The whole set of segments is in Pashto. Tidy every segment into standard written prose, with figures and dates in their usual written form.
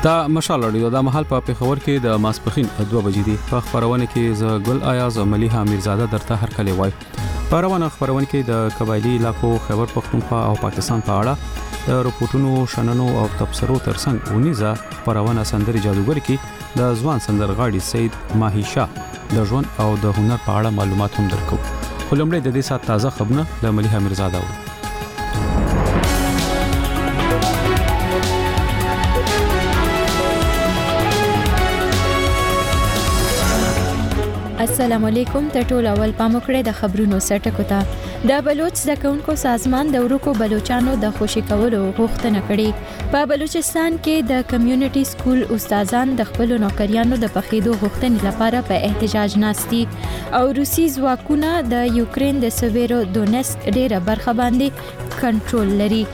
دا مشال اړیو د محل په پیښور کې د ماسپخین 2 بجې دي. په خبرونه کې ز ګل آیاز او مليحه میرزاده درته هر کله وای. په روانه خبرونه کې د قبایلی علاقو خبر پختونخوا او پاکستان په اړه د رپورټونو شننو او تبصرو ترڅنګ ونیزه په روانه سندري جادوګر کې د ځوان سندرغاړي سید ماهی شاه د ژوند او د هنر په اړه معلومات هم درکو. خلمړې د دې سات تازه خبرونه د مليحه میرزاده و. السلام علیکم ته ټول اول پاموکړه د خبرونو سرټکو ته د بلوچ زکونکو سازمان د ورکو بلوچانو د خوشی کولو غوښتنه کړې. په بلوچستان کې د کمیونټي سکول استادان د خپل نوکریانو د پخېدو غوښتنې لپاره په احتجاج ناستي او روسي ځواکونه د یوکرين د سویرو دونیسک ډیره برخه باندې کنټرول لري.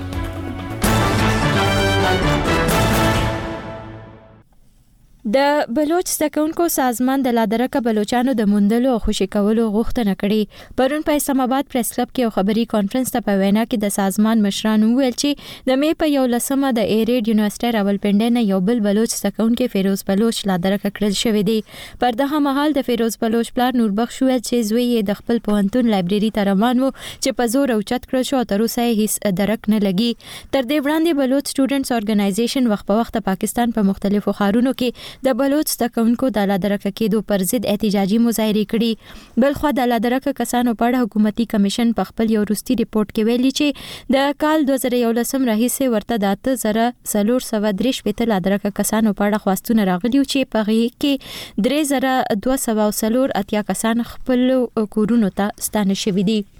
د بلوچ زکونکو سازمان د لادرکه بلوچانو د موندلو او خوشی کولو غوښتنه کړې. پرون په اسلام آباد پریس کلب کې یو خبري کانفرنس ته په وینا کې د سازمان مشران ویل چې د می په 11مه د ایریډ یونیورسيټي راولپنډي نه یو بل بلوچ زکونکو فیروز بلوچ لادرکه کړل شوې دي. پر دغه مهال د فیروز بلوچ پلار نوربخش ویل چې زوی یې د خپل پوهنتون لایبرری ته روان وو چې په زور اوچت کړل شو تر اوسه هیڅ درک نه لګي. تر دې وړاندې بلوچ سټوډنټس اورګنایزیشن وخت په وخت پاکستان په مختلفو ښارونو کې د بلوچ زکونکو د لادرکه کېدو پر ضد احتجاجي مظاهره کړي. بلخو د لادرکه کسانو په اړه حکومتي کمیشن په خپل یو وروستي ریپورت کې ویلي چې د کال 2011 راهیسې ورته د 8433 لادرکه کسانو په اړه خواستونه راغلي چې په هغه کې 3204 کسان خپل کورونو ته ستانه شوي دي.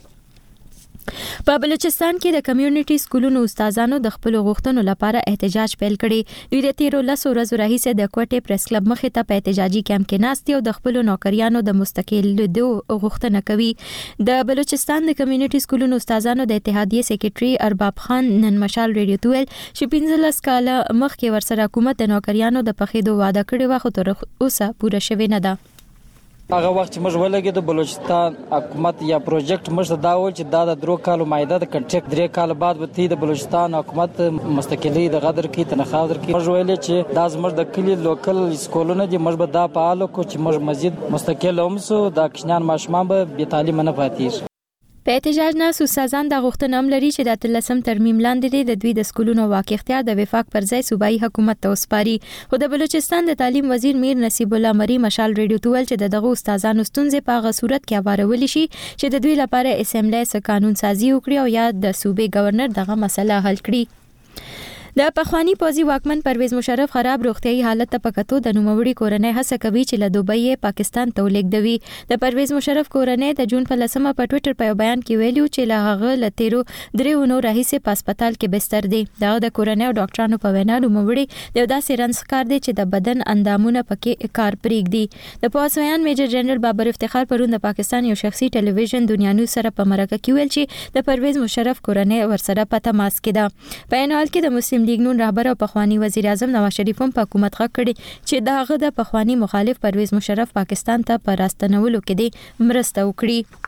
په بلوچستان کې د کمیونټي سکولونو استادانو د خپل غوښتنو لپاره احتجاج پیل کړي. دوی د 13 ورځې راهیسې د کوټې پریس کلب مخې ته په احتجاجي کیمپ کې ناست او د خپل نوکریانو د مستقل لیدو غوښتنه کوي. د بلوچستان د کمیونټي سکولونو استادانو د اتحادیې سیکریټري ارباب خان نن مشال ریډیو ته ویل چې 15 کال مخکې ورسره حکومت د نوکریانو د پخېدو وعده کړې و خو تر اوسه پوره شوې نه ده. هغه وخت چې موږ ولګید د بلوچستان حکومت یا پروجیکټ موږ دا و چې دا د 3 کالو مایده د کنټریکټ 3 کال بعد به د بلوچستان حکومت مستقلی د غدر کې تنخواه درکې. موږ ویل چې دا زموږ د کلی لوکل سکولونه دي موږ به دا فعال کو چې موږ مزید مستقل اومسو د کشنان ماشومان به بې تعلیم نه پاتې. په احتجاج نه استادان د غوښتنه هم لري چې د 13 ترمیم لاندې د دوی د سکولونو واقع اختیار د وفاق پر ځای صوبایي حکومت ته وسپاري. خو د بلوچستان د تعلیم وزیر میر نصیب الله مری مشال ریډیو ته ویل چې دغه استادانو ستونزې په هغه صورت کې اوارول شي چې د دوی لپاره اسمبلی سره قانون سازي وکړي او یا د صوبې گورنر دغه مسله حل کړي. د پخوانی پوزي واکمن پرویز مشرف خراب روغتيایي حالت ته پکتو د نوموړي کورنۍ هڅه کوي چې له دوبۍ پاکستان ته ولیږدوي. د پرویز مشرف کورنۍ د جون په 10مه په ټوئیټر په بیان کې ویلو چې له هغه لتیرو دریونو راهیسې په هسپتال کې بستر دی. دا د کورنۍ او ډاکټرانو په وینا نوموړي د داسې رنځ ښکار دی چې د بدن اندامونه پکې کار پرېږدي. د پوځیان میجر جنرال بابر افتخار پرون د پاکستان یو شخصي ټلویزیون دنیا نیوز سره په مرکه کې ویل چې د پرویز مشرف کورنۍ ورسره په تماس کې ده. په ان حال کې د مسلم لیگ نون رهبر او پخوانی وزیر اعظم نواز شریف هم په حکومت غږ کړي چې داغه د پخوانی مخالف پرویز مشرف پاکستان ته پر راستنولو کې د مرسته وکړي.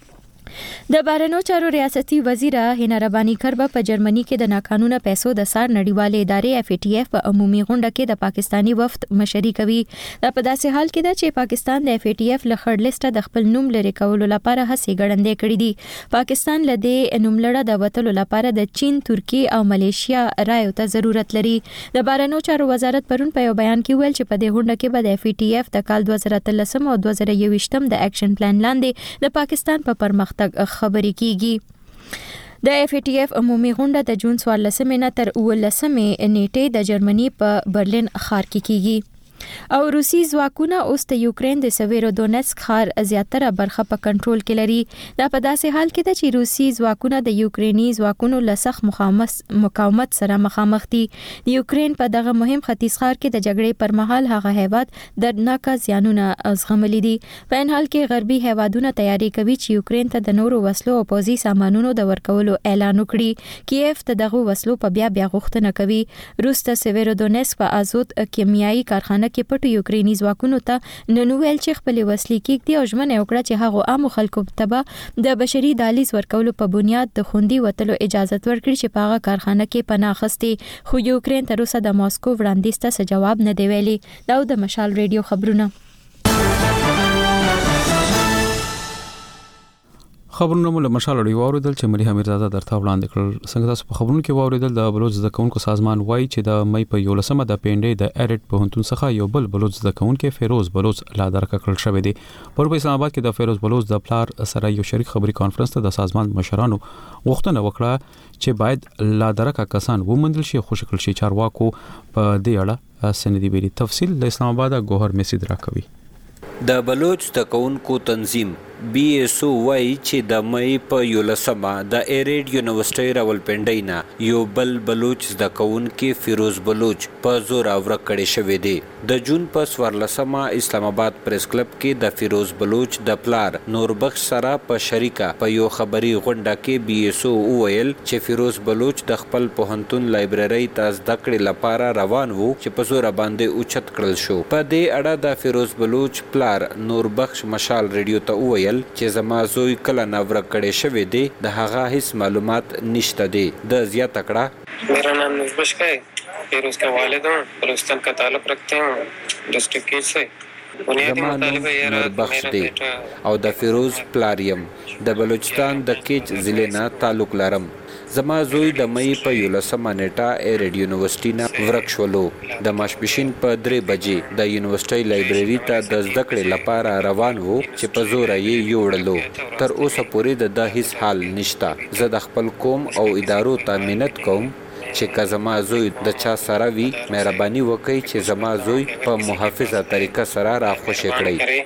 د بهرنیو چارو ریاستي وزیر هینا ربانی کربا په جرمني کې د ناقانونه پیسو د سار نړیوالې ادارې FATF په عمومي غونډه کې د پاکستانی وفد مشري کوي. دا په داسې حال کې ده چې پاکستان د FATF له خړ لیسټه د خپل نوم لري کولو لپاره هڅې ګړندې کړې دي. پاکستان له دې نوملړه د وټلو لپاره د چین، ترکی او ملیشیا رایو ته ضرورت لري. د بهرنیو چارو وزارت پرون په یو بیان کې ویل چې په دې غونډه کې به د FATF د کال 2013 او 2021 د اکشن پلان لاندې د پاکستان په پرمختګ خبرې کیږي. د FATF عمومي غونډه د جون 14 نه تر 19 نیټې د جرمني په برلین ښار کې کیږي. او روسي ځواکونه اوس د یوکرين د سویرو دونیسک ښار زیاتره برخه په کنټرول کې لري. دا په داسې حال کې ده چې روسي ځواکونه د یوکريني ځواکونو له سخت مقاومت سره مخامخ دي. د یوکرين په دغه مهم ختیځ ښار کې د جګړې پر مهال هغه هیواد دردناک زیانونه زغملي دي. په ان حال کې غربي هیوادونه تیاری کوي چې یوکرين ته د نورو وسلو او پوځي سامانونو د ورکولو اعلان وکړي. کیف ته دغه وسلو په بیا غوښتنه کوي. روس د سویرو دونیسک په ازوت کیمیاوي کارخانه کې پټو یوکرینی ځواکونو ته نن ویل چې خپل وسلې کېږدي او ژمنه وکړه چې هغه عام خلکو ته د بشري دهلیز ورکولو په بنیاد د خوندي وتلو اجازه ورکړي چې په هغه کارخانه کې پناه اخستي، خو یوکرين تر اوسه د ماسکو وړاندیز ته جواب نه دی ویلي. دا د مشال ریډیو خبرونه. خبرونه مو له مشال اړیو اوریدل چې ملي امیرزاده درته وړاندې کړل. څنګه تاسو په خبرونو کې اوریدل د بلوچ زده کوونکو سازمان وایي چې د مې په 11مه د پینډې د اریټ پوهنتون څخه یو بل بلوچ زده کوونکو فیروز بلوچ لا درک کړل شوې دي. په اسلام آباد کې د فیروز بلوچ د پلار سره یو شریک خبري کانفرنس ته د سازمان مشرانو غوښتنه وکړه چې باید لا درک کسان ومندل شي خو شکل شي چارواکو په دې اړه سندې ویلي. تفصیل د اسلام آباد ګوهر میسید راکوي. د بلوچ د کونکو تنظیم BSO وای چې د مې په 11مه د ایریډ یونیورسيټي راولپنډۍ نه یو بل بلوچ د کونکو فیروز بلوچ په زور اور کړي شوې دي. د جون په 14مه اسلام آباد پریس کلب کې د فیروز بلوچ د پلار نور بخش سره په شریکه په یو خبري غونډه کې BSO ویل چې فیروز بلوچ د خپل پوهنتون لایبرری ته زده کړې لپاره روان وو چې په زور باندې اوچت کړل شو. په دې اړه د فیروز بلوچ پلار نور بخش مشال ریډیو ته ویل چې زما زوی کله ناور کړي شوی دی د هغه هیڅ معلومات نشته دی. د زیات کړه मेरा नाम नुरबख्श है, फिरोज का वालिद हूँ, बलूचिस्तान का ताल्लुक रखते हूँ डिस्ट्रिक्ट केज से. بخش دی او د فیروز پلاریم د بلوچستان د کیچ ضلع نه تعلق لرم. زما زوی د مې په 11مه نیټه ایریډ یونیورسيټي نه ورک شولو. د ماشپشین په 3 بجې د یونیورسيټي لایبرری ته د زده کړې لپاره روان وو چې په زور یې یوړلو. تر اوسه پورې د هیڅ حال نشته. زه د خپل قوم او ادارو ته مننت کوم چې که زما زوی د چا سره وي مهرباني وکړئ چې زما زوی په محافظه طریقه سره راخوشي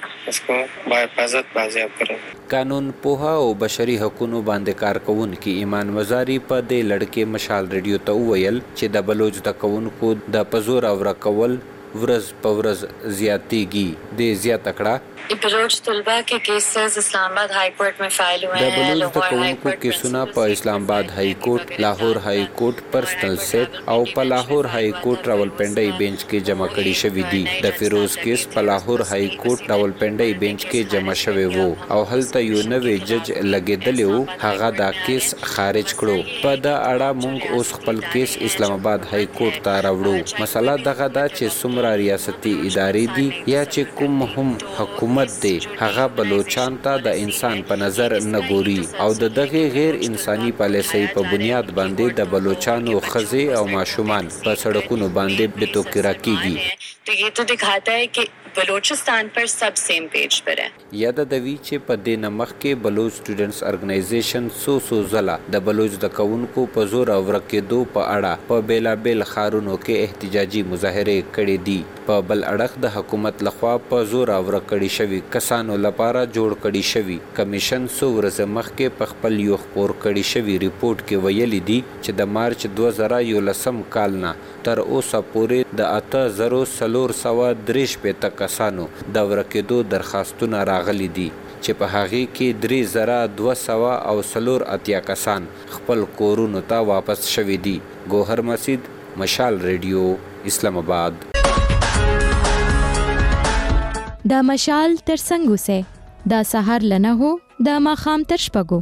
کړئ. قانون پوها او بشري حقوقو باندې کارکونکو ایمان وزاري په دې لړکې مشال ریډیو ته ویل چې د بلوچ د کونکو د پزور او رکول ورځ په ورځ زیاتېږي. د زیات کړه بلوچ طلبه کې کیسز اسلام آباد های کورٹ میں فائل ہوئے ہیں. د بلوچ د کونکو کیسونه په اسلام آباد های کورٹ، لاهور های کورٹ، پرسنل سیټ او په لاهور های کورٹ راولپنډۍ بینچ کې جمع کړي شوی دي. د فیروز کیس په لاهور های کورٹ راولپنډۍ بینچ کې جمع شوی وو او هلته یو نوې جج لګیدلی وو، هغه دا کیس خارج کړو. په دا اړه مونږ اوس خپل کیس اسلام آباد های کورٹ ته راوړو. مسله دغه دا چې څومره ریاستي ادارې دي یا چې کوم هم حکومت دی هغه بلوچستان ته د انسان په نظر نه ګوري او د دغه غیر انساني پالیسۍ په بنیاد باندې د بلوچستانو خزې او ماشومان په سړکونو باندې بتوکرا کیږي. तो ये तो दिखाता है कि बलूचिस्तान पर सब सेम पेज पर है. یاد د وی چې په دې نمخ کې بلوچ سټوډنټس ارګنایزیشن سو زلا د بلوچ د کونکو په زور او ورکېدو په اړه په بیلا بیل خارونو کې احتجاجي مظاهره کړې دي. په بل اړخ د حکومت لخوا په زور او ورکړې شوی کسانو لپاره جوړ کړي شوی کمیشن سو ورځې مخکې په خپل یو خبر کړي شوی ریپورت کې ویلي دي چې د مارچ 2011 کال نه تر اوسه پورې د 8443 کسانو د ورکېدو درخواستونه راغلي دي چې په هغه کې 3284 کسان خپل کورونو ته واپس شوي دي. ګوهر مسید، مشال ریډیو، اسلام آباد. دا مشال تر څنګه سه دا سحر لنه هو دا ماخام تر شپګو.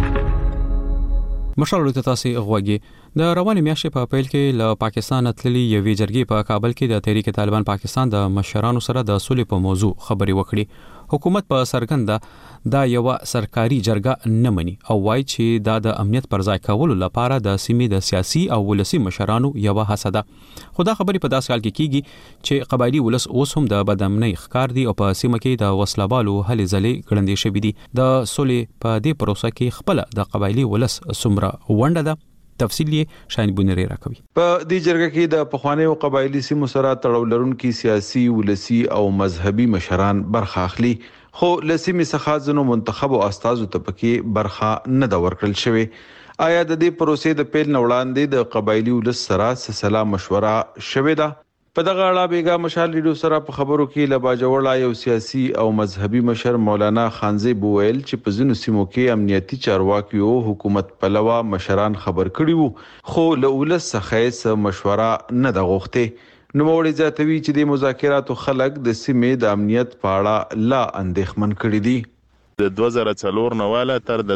مشال ورته تاسو غوږی د روانې میاشتې په اپریل کې له پاکستان تللي یوې جرګې په کابل کې د تحریک طالبان پاکستان د مشرانو سره د سولې په موضوع خبرې وکړي. حکومت په سرګنده دا یو سرکاري جرګه نه مني او وایي چې دا د امنیت پر ځای کولو لپاره د سیمې د سیاسي او ولسی مشرانو یو هڅه ده. خدا خبرې په داسې حال کې کیږي چې قبایلی ولس اوس هم د بدامنۍ ښکار دي او په سیمه کې د وسلوالو هلې ځلې ګړندې شوې دي. د سولې په دې پروسه کې خپل د قبایلی ولس څومره ونډه ده تفصیل یې شاین بونری راکوي. په دې جرګه کې د پخوانیو قبایلی سیمو سره تړاو لرونکي سیاسي، ولسی او مذهبي مشران برخه اخلي، خو لسیمې څخه ځنو منتخب او استازو ته پکې برخه نه دا ورکړل شوی. آیا د دې پروسې د پیل نوړاندې د قبایلی ولس سره سلا مشوره شوې ده؟ په دغه اړه بیګا مشال ریډیو سره په خبرو کې لباجوړا یو سیاسي او مذهبي مشر مولانا خانزی بوویل چې په ځینو سیمو کې امنیتي چارواکیو حکومت پلوه مشران خبر کړي وو خو له ولس څخه مشوره نه ده غوښته. نوموړي زیاتوي چې د مذاکراتو خلک د سیمې د امنیت په اړه لا اندېښمن کړي دي. د 2004 نه والا تر د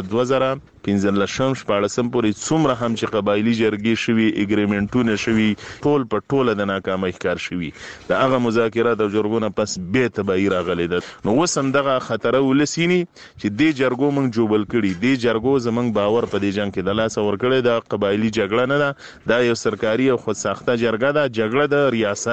2015 14 پورې څومره هم چې قبایلی جرګې شوي اګریمنټونه شوي ټول د ناکامۍ ښکار شوي د هغه مذاکرات او جرګونه پس به تبعی راغلي ده. نو وسم دغه خطر ولسینی چې د جرګو موږ جوبل کړي د جرګو زمنګ باور په دې جنگ کې د لاس ور کړی د قبایلی جګړه نه ده دا یو سرکاري او خود ساخته جرګه ده. جګړه د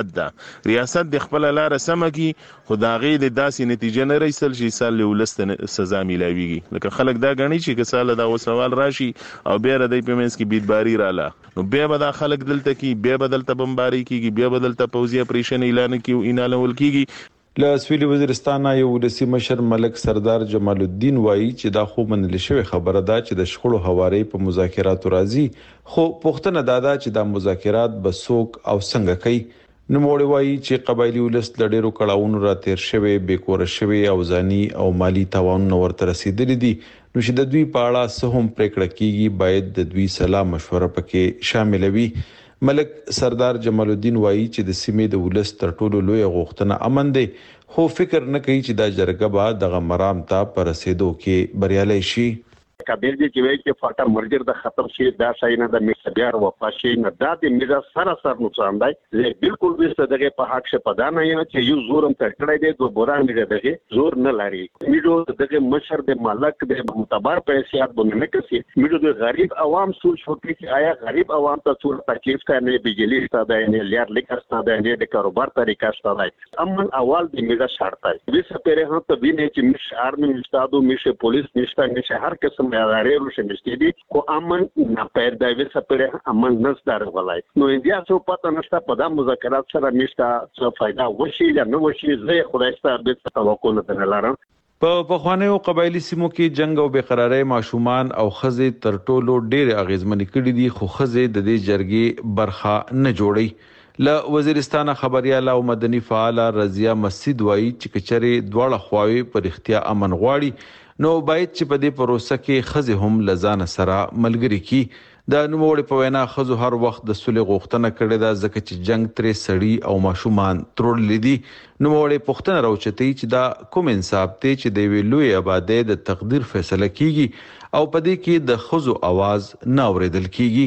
ریاست د خپل لار سم کی خداغي د داسې نتیجه نه رسول شي سال ولست سزا ملاويږي. لکه خلک دا غني چې کساله دا سوال راشي او بیا د پیمنس کې بیدباری رااله نو بیا به دا خلک دلته کې بیا بدلته بمباری کیږي بیا بدلته پوزي اپریشن اعلان کیو انالول کیږي. له سویلي وزیرستان یو ولسی مشر ملک سردار جمال الدین وایي چې دا خو منل شوی خبره ده چې د شخړو حواري په مذاکراتو راځي خو پښتنه دادا چې دا مذاکرات به څوک او څنګه کوي. نوموړي وایي چې قبایلی ولس د ډېرو کړهونو را تیر شوی بیکور شوی او ځاني او مالی تاوانونه ورته رسیدلي دي نو چې د دوی په اړه څه هم پریکړه کیږي باید د دوی سلا مشوره پکې شامل وي. ملک سردار جمال الدین وایي چې د سیمې د ولس تر ټولو لوی غوښتنه امن دی خو فکر نه کوي چې دا جرګه به د مرام ته پر رسیدو کې بریالي شي. کابل دی چې وایي چې فاټا مرجر د ختم شي دا شای نه د میسبيار وفات شي نه دا د میرا سره نقصان دی. زه بالکل به دغه په حق شه پدا نه یم چې یو زورم تر کړی دی دو بوران دی دغه زور نه لري. میډو دغه مشر د مالک د معتبر پیسې بونه نه کوي. میډو د غریب عوام سوچ وکړي چې آیا غریب عوام ته څور تکلیف کوي بجلی ستاده نه لیر لیکر ستاده نه د کاروبار طریقه ستاده امن اول د میډا شرط دی. وسه پره هم ته ویني چې مش آرمي استادو مش پولیس نشته نشه هر قسم ادارې روشنستي دي خو امن نه پیدا وي سپره امن نشته غلای نو انډیا څو پته نشته په دا مذاکرات سره نشته څه फायदा وشي یا نه وشي زه خدای ستاسو د توقع نه لرم. په پخوانیو قبایلی سیمو کې جنگ او بقراری ماشومان او خزې تر ټولو ډېر اغیزمن کړي دي خو خزې د دې جرګې برخه نه جوړي. له وزیرستان خبرياله او مدني فعال رضیا مسجد وایي چې کچري دواړه خواوې پر اختیار امن غواړي نو باید چې په دې پروسه کې خزې هم لزان سره ملګری کی. د نوموړي په وینا خزو هر وخت د سولې غوښتنه کړې ده ځکه چې جنگ ترې سړی او ماشومان ترول دي. نوموړي پښتنه راوچتي چې دا کوم انصاف ته چې د ویلوي آبادی د تقدیر فیصله کیږي او په دې کې د خزو आवाज نه اوریدل کیږي.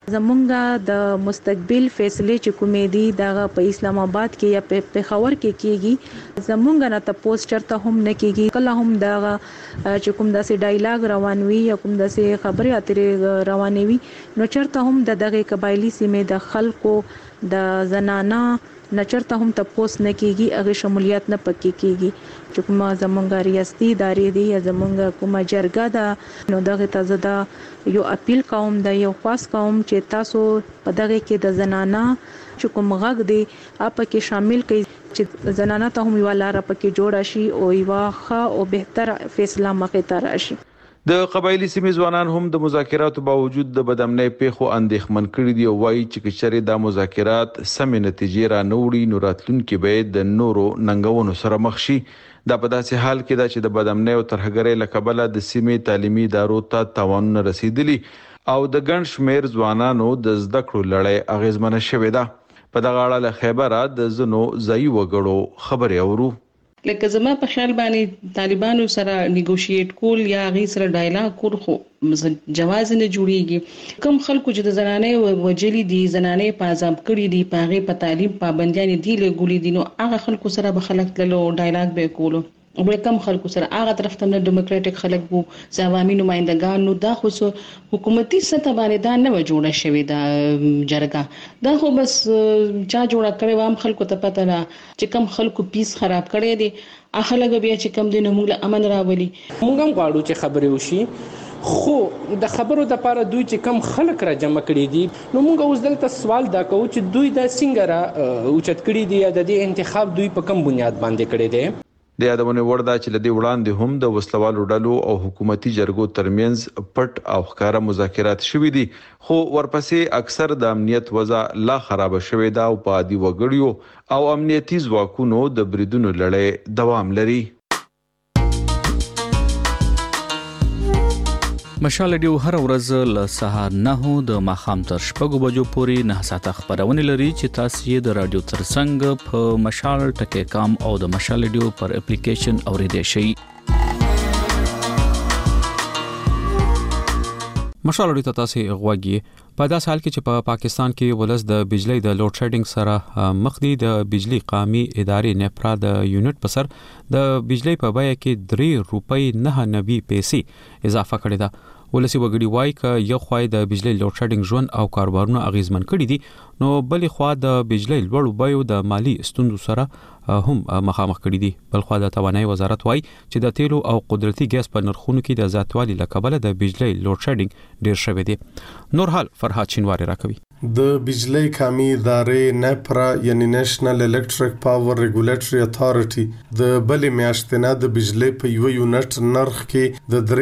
زمونږ د مستقبل فیصله چې کومې دي دغه په اسلام آباد کې یا په پېښور کې کیږي زمونږ نه تاسو چرته هم نه کیږي کله هم دغه چې کوم داسې ډایلاګ روانوي یا کوم داسې خبرې اترې روانوي نو چرته هم دغه قبایلی سیمې د خلکو د زنانه نچرته هم تاسو نه کیږي هغه شمولیت نه پکې کیږي چې کومه زمونږ ریاستي ادارې دي یا زمونږ کومه جرګه ده نو دغه تازه دا یو اپیل کوم د یو خاص کوم چې تاسو په دغه کې د زنانه چې کوم غږ دی اپ کې شامل کړئ چې زنانه ته هم یو لار پکې جوړ شي او یو ښه او بهتر فیصله مخې ته راشي. د قبایلی سیمې ځوانان هم د مذاکراتو باوجود د بدامنۍ پیښو اندېښمن کړي دي او وایي چې کچري دا مذاکرات سمې نتیجې را نه وړي نو راتلونکي به د نورو ننګونو سره مخ شي. دا په داسې حال کې ده چې د بدامنۍ او ترهګرۍ له کبله د سیمې تعلیمي ادارو ته تاوانونه رسیدلي او د ګڼ شمېر ځوانانو د زده کړو لړۍ اغیزمنه شوې ده. په دغه اړه له خیبره د ځینو ځایي وګړو خبرې اورو. لکه زما په خیال باندې طالبانو سره نیګوشیټ کول یا غي سره ډایلاګ کول خو جواز نه جوړیږي. کوم خلکو چې د زنانې وجلي دي زنانې په عذاب کړي دي پاغه په تعلیم پابندیان دي له ګولې دي نو هغه خلکو سره به خلک تللو ډایلاګ به کولو او کم خلکو سره هغه طرف ته ډیموکراټک خلک وو عوامي نمائندګان نو دا خو حکومتي سطح باندې دا نه جوړه شوې دا جرګه دا خو بس چا جوړه کړي وام خلکو ته پته نه چې کم خلکو پیس خراب کړي دي اخلګ بیا چې کم دي نو موږ امن راولي. موږ هم غواړو چې خبرې وشي خو د خبرو د لپاره دوی چې کم خلک را جمع کړي دي نو موږ اوس دلته سوال دا کوو چې دوی د څنګه را اوچت کړي دي د دې انتخاب دوی په کم بنیاد باندې کړي دي. د یادونه وردا چې لدی وړاندې هم د وسلوالو ډلو او حکومتي جرګو ترمنځ پټ او ښکارا مذاکرات شوې دي خو ورپسې اکثر د امنیت وضع لا خراب شوې ده او په عادي وګړیو او امنیتي ځواکونو د بریدونو لړۍ دوام لري. مشال رادیو هر ورځ له سهار 9 د ماښام تر 6 بجو پورې 9 ساعته خبرونه لري چې تاسو یې د رادیو ترڅنګ په مشال ټکی کام او د مشال رادیو پر اپلیکیشن اوریدئ شئ. مشال رادیو تاسو غوږی په داس حال کې چې په پاکستان کې ولس د بجلی د لوډ شیډینګ سره مخ دي. د بجلی قومي ادارې نپرا د یونټ په سر د بجلی په بیه کې 3 روپۍ 99 پیسې اضافه کړې ده. ولسی وګړي وای ک یو خوای د بجلی لوډ شیډینګ ژوند او کاروبارونه اغیزمن کړي دي، نو بلې خوا د بجلی لوړ بیو د مالی ستوندو سره هم مخامخ کړي دي. بل خوا د توانایي وزارت وای چې د تیلو او قدرتي ګاز په نرخونو کې د زیاتوالي لکبله د بجلی لوډ شیډینګ ډیر شوی دی. نور حال فرهاد شینواری راکوي. د بجلی قومي ادارې نپرا یعنی نېشنل الکتریک پاور ریګولیټری اتھارټي د بلې میاشتې نه د بجلی په یو یونټ نرخ کې د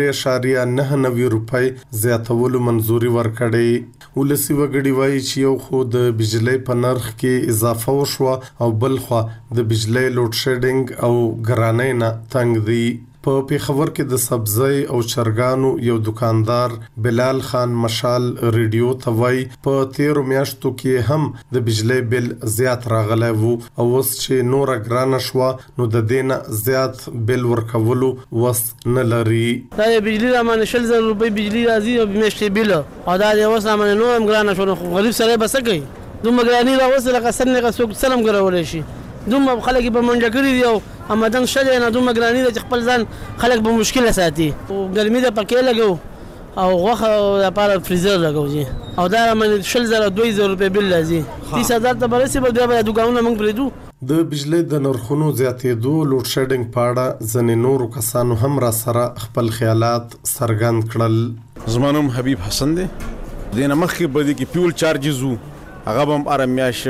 3.99 روپۍ زیاتولو منزوري ورکړې. ولسی وګړي وایي چې یو خو د بجلی په نرخ کې اضافه وشو او بل خو د بجلی لوډ شیډینګ او ګرانۍ نه تنگ دي. په پیښور کې د سبزی او چرګانو یو دکاندار بلال خان مشال ریډیو ته وای په 13 میاشتو کې هم د بجلی بل زیات راغلی وو او اوس چې نور ګرانه شو نو د دینه زیات بل ورکولو وس نه لري. دا بجلی رامنه 100 روپۍ بجلی راځي او میاشتې بل او دا د اوس رامنه نو هم ګرانه شو. خو غریب سره بس کوي دومره ګرانی راوسله قسم نه څوک سلام ګرول شي. دومره خلک په منډه کړی دی او امدن شله نه دومره ګرانی د خپل ځان خلک په مشکله ساتي. او ګرمي د پکې لګو او غوخه لپاره فریزر لګوځي او دا من 200 روپۍ بل لازم 30000 ته برسي به د دکانونو موږ پریدو. د بجلی د نرخونو زیاتېدو لوډ شیډینګ پاړه ځنې نورو کسانو هم را سره خپل خیالات څرګند کړل. زمانوم حبیب حسن دی دینه مخکې بده کې فیول چارجز هغه هم ارمیاش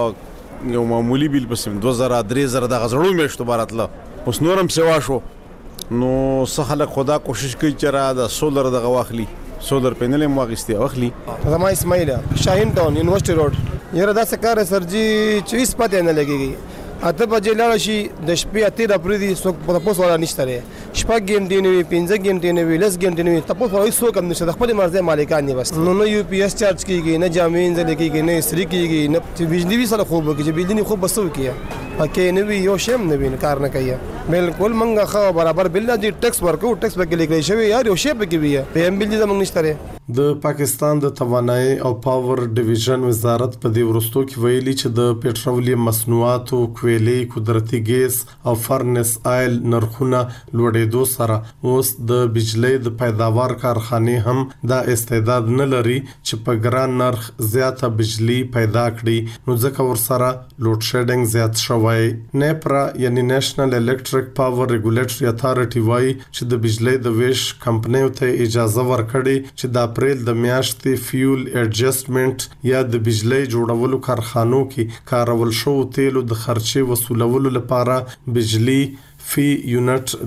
یو معمولی بیل پسیم 2000-3000 د غزړو میشتو باراتله اوس نورم سیوا شو. نو څه خلک خدا کوشش کوي چې را د سولر د غواخلی سولر پینل هم واغستي واخلي. زما اسماعیل شاهین ټاون یونیورسيټي روډ یره دا سکار سرجی 24 پته نه لګيږي. اته بجې لاړ شي د شپې اته د پردي څوک په تاسو ولا نشته لري. شپږ غنټې نه وي 5 غنټې نه وي 10 غنټې نه وي تاسو وایي څوک هم نشته خپل مرزه مالکان نه بس. نو یو پی ایس چارج کیږي نه جامین ځل کیږي نه سری کیږي نه چې بجلی وی سره خوب کیږي بجلی خوب بسو کیه پکې نه وی یو شم نه وی کار نه کوي. بالکل منګه خو برابر بل دی ټیکس ورکو ټیکس به کې لیکل شوی یار یو شی به کې وی په ام بل دې زمونږ نشته. د پاکستان د توانایي او پاور ډیویژن وزارت په دې ورستو کې ویلي چې د پېټرولیم مصنوعاتو کویلې قدرتي ګیس او فرنس آیل نرخونه لوړېدو سره اوس د بجلی د پیداوار کارخانې هم دا استعداد نه لري چې په ګران نرخ زیاته بجلی پیدا کړي. نو ځکه ورسره لوډ شیډینګ زیات شوی. نپرا یعنی نېشنل الکتریک پاور ریګولیټری اتھارټي وایي چې د بجلی د ویش کمپنیو ته اجازه ورکړي چې د اپریل د میاشتې فیول ایڈجسټمنټ یا د بجلی جوړولو کارخانو کې کارول شو تیلو د خرچې وصولولو لپاره بجلی فی یونټ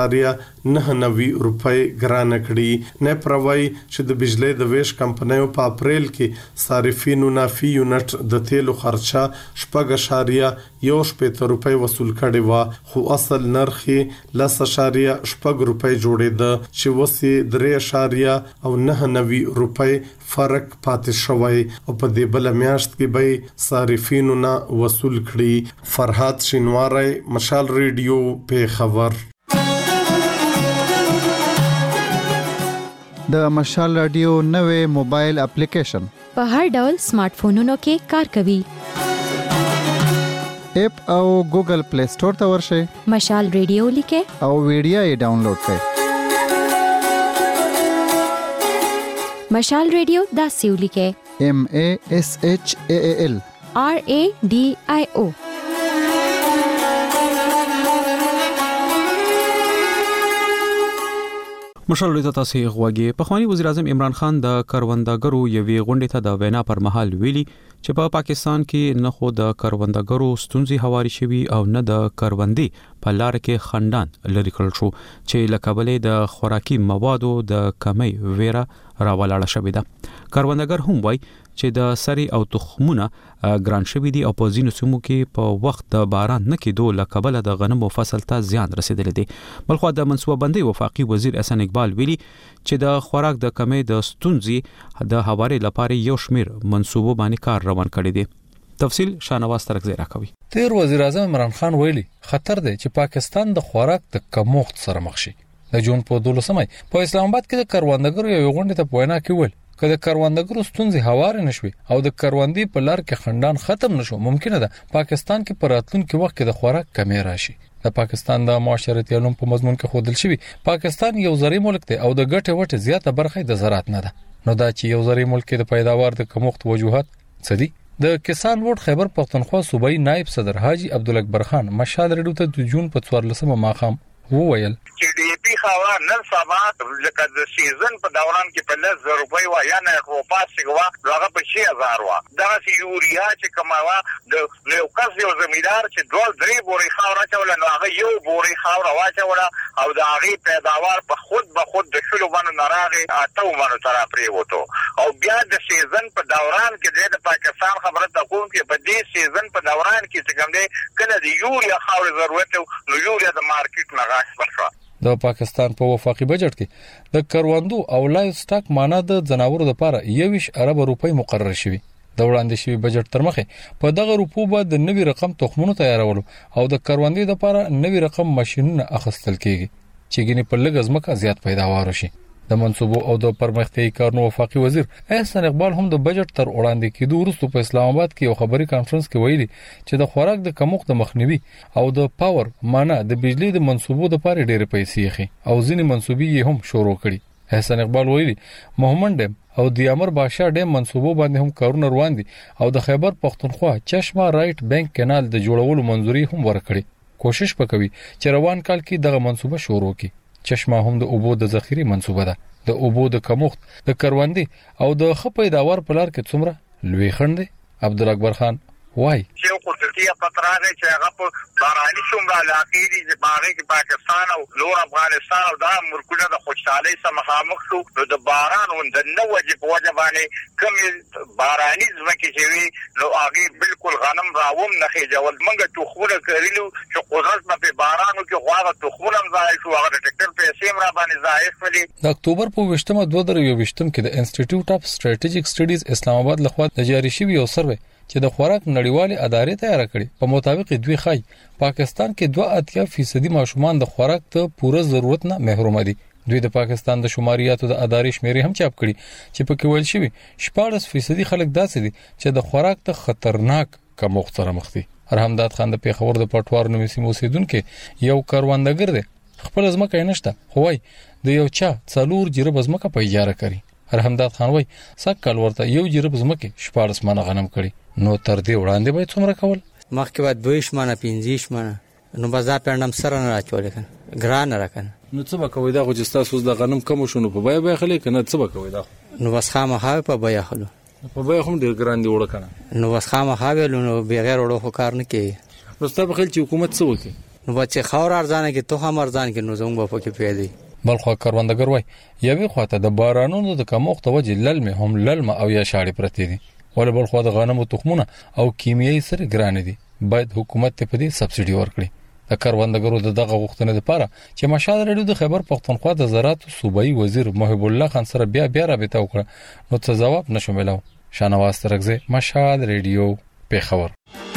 3.99 روپۍ ګرانه کړي. نه پروي چې د بجلی د ویش کمپنیو په اپریل کې صارفینو نه فی یونټ د تیلو خرچه 4.1 روپۍ وصول کړي و خو اصل نرخ 10.8 روپۍ جوړېده چې وسی 3.99 روپۍ فرق پاتې شوی او په دې بل میاشت کې به صارفینو نه وصول کړي. فرهاد شینواری مشال ریډیو په خبر. د مشال رادیو نوې موبایل اپلیکیشن په هر ډول سمارټ فونونو کې کار کوي. اپ او ګوګل پلی سٹور ته ورشئ. مشال ریډیو لیکه او ویډیو یې ډاونلوډ کړئ. مشال ریډیو دا سیو لیکه MASHAAL RADIO. مشال ریډیو تاسو غوږی. پخوانی وزیر اعظم عمران خان د کروندګرو یوې غونډې ته د وینا پر مهال ویلي چې په پاکستان کې نه خو د کروندګرو ستونزې هواري شوي او نه د کروندې په لار کې خندان لري کړل شو چې لکبلې د خوراکي موادو د کمی ویره راولاړه شوې ده. کروندګر هم وایي چې د سری او تخمونه ګران شوي دي او په ځینو سیمو کې په وخت د باران نه کېدو لکبله د غنمو فصل ته زیان رسیدلی دی. بلخو د منصوبه بندي وفاقي وزیر احسان اقبال ویلي چې د خوراک د کمی د ستونزې د هواري لپاره یو شمیر منصوبو باندې کار روان کړی دی. تفصیل شانواز ترکزی راکوي. تیر وزیر اعظم عمران خان ویلي خطر دی چې پاکستان د خوراک د کمښت سره مخ شي. د جون په 12 په اسلام آباد کې د کروندګرو یو غونډه ته وینا کوي که د کروندګرو ستونزې هوار نشوي او د کروندې په لار کې خندان ختم نشو ممکنه ده پاکستان کې پر راتلونکي وخت کې د خوراک کمی راشي. د پاکستان د معاشرتي علوم په مضمون کې خودل شوی پاکستان یو زرعي ملک دی او د ګټه وټه زیاته برخه د زراعت نه ده. نو دا چې یو زرعي ملک د پیداوار د کمښت وجوهات څه دي؟ د کسان ووټ خیبر پختونخوا صوبایي نائب صدر حاجی عبدالاکبر خان مشال ریډیو ته د جون په 14 ماخام وویل چې ډي پی خوا نن سبا لکه د سیزن په دوران کې په 1000 روپۍ و یا نه روپا سیګوا هغه په 6000 و دا سی یوریا چې کماوه د یو کس یو زمیدار چې 2-3 بوري خاور اچول نو هغه یو بوري خاور واچول او د هغه پیداوار په خود د شلو باندې ناراغه اته باندې تر پرې وته او بیا د سیزن په دوران کې د پاکستان خبره ته کوم کې په دې سیزن په دوران کې څنګه دی کله د یوریا خاور ضرورت نو یوریا د مارکیټ نه د پاکستان په وفاقي بجټ کې د کروندو او لایف سټاک معنا د جناورو لپاره 21 ارب روپۍ مقرر شوی. د وړاندې شوی بجټ تر مخه په دغه روپو به د نوي رقم تخمونو تیارولو او د کروندې لپاره نوي رقم ماشينونه اخیستل کیږي چې ګینه په لږ ځمکه زیات پیداوار شي. د منصوبو او د پرمختیايي کارونو وفاقي وزیر احسان اقبال هم د بجټ تر وړاندې کېدو وروسته په اسلام آباد کې یو خبري کانفرنس کې ویلي چې د خوراک د کمښت د مخنیوي او د پاور معنا د بجلی د منصوبو د لپاره ډېر پیسې خي او ځینې منصوبې یې هم شروع کړي. احسان اقبال ویلي مومن ډیم او د امر بادشاہ ډیم منصوبو باندې هم کارونه روان دي او د خیبر پختونخوا چشمه رائټ بانک کانال د جوړولو منځوري هم ورکړي. کوشش وکوي چې روان کال کې دغه منصوبه شروع کړي. چشمه هم د اوبو د ذخیره منصوبه ده. د اوبو د کمښت د کروندې او د خپې پیداوار په لار کې څومره لوی خند دی. عبدالاکبر خان وای چې قدرتي خطرانه چې هغه په باراني څومره علاقې دي چې باغې کې پاکستان او نور افغانستان او دا ملکونه د خوشحالي سره مخامخ شو د باران او د نو وجه په وجه باندې کوم باراني ځمکې چې وي نو هغه بالکل غنم راوم نه خېجول منګه توخونه کړلو چې قدرت په بارانو کې خواغه توخونه ځای شو هغه ټریکټر پیسې را باندې ځای شولې. د اکتوبر په 2022 کې د انسټیټیوټ اف سټریټیجیک سټډیز اسلام آباد لخوا د جاری شوی یو سروې چې د خوراک نړیوالې ادارې تیار کړي په مطابق دوی خای پاکستان کې 2.8% ماشومان د خوراک ته پوره ضرورت نه محروم دي. دوی د پاکستان د شماریاتو د ادارې شمیرې هم چاپ کړي چې په کې ویل شوی 14% خلک داسې دي چې د خوراک ته خطرناک کمښت سره مخ دي. رحمداد خان د پیښور د پټوار نوې سیمو اوسیدونکو یو کروندګر دی. خپل ځمکه یې نشته خو وای د یو چا څلور جرب ځمکه په اجاره کوي. رحمداد خان وای سکل ورته یو جرب ځمکه 14 منه غنم کړي نو تر دې وړاندې به څومره کول مخکې بعد 2 منه 15 منه نو بازار پرندم سره نه راچول کنه ګران راکنه نو څه به کوي دا خو چې تاسو د غنم کم شونه په بیا خلک نه څه به کوي دا نو بس خامخا په بیا خلو په بیا هم ډیر ګران دی وړه کنه نو بس خامخا نو بغیر وړو خو کار نه کوي. نو ستاسو خل چې حکومت څه وکړي نو بچي خاور ارزانه کې تو هم ارزان کې نو زموږ په کې پیدا بلخو کروندګر وای یوه خواته د بارانونو د کمښت وجه للمه هم للمه او یا شاړې پرتی دي ول بلخو د غنمو تخمونه او کیمیاوي سره ګران دي باید حکومت ته په دې سبسيډي ورکړي. د کروندګرو دغه غوښتنه لپاره چې مشال ریډیو د خیبر پختونخوا د زراعت صوبایي وزیر محب الله خان سره بیا رابطه وکړه نو څه جواب نشو ملو. شانواز ترغزه مشال ریډیو پیښور.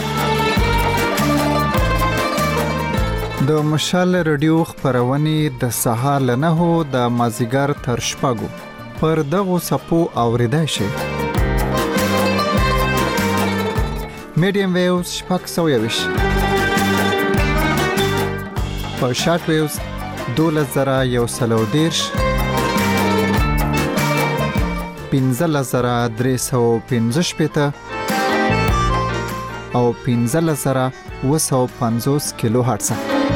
د مشال ریډیو خبرونه د سهار له 9 د مازیګر تر شپږو پر دغه سپو اوریدای شي. میډیم ویوز شپږ 120 په شارټ ویوز 12110 15315 او 15750 کیلو هرتز.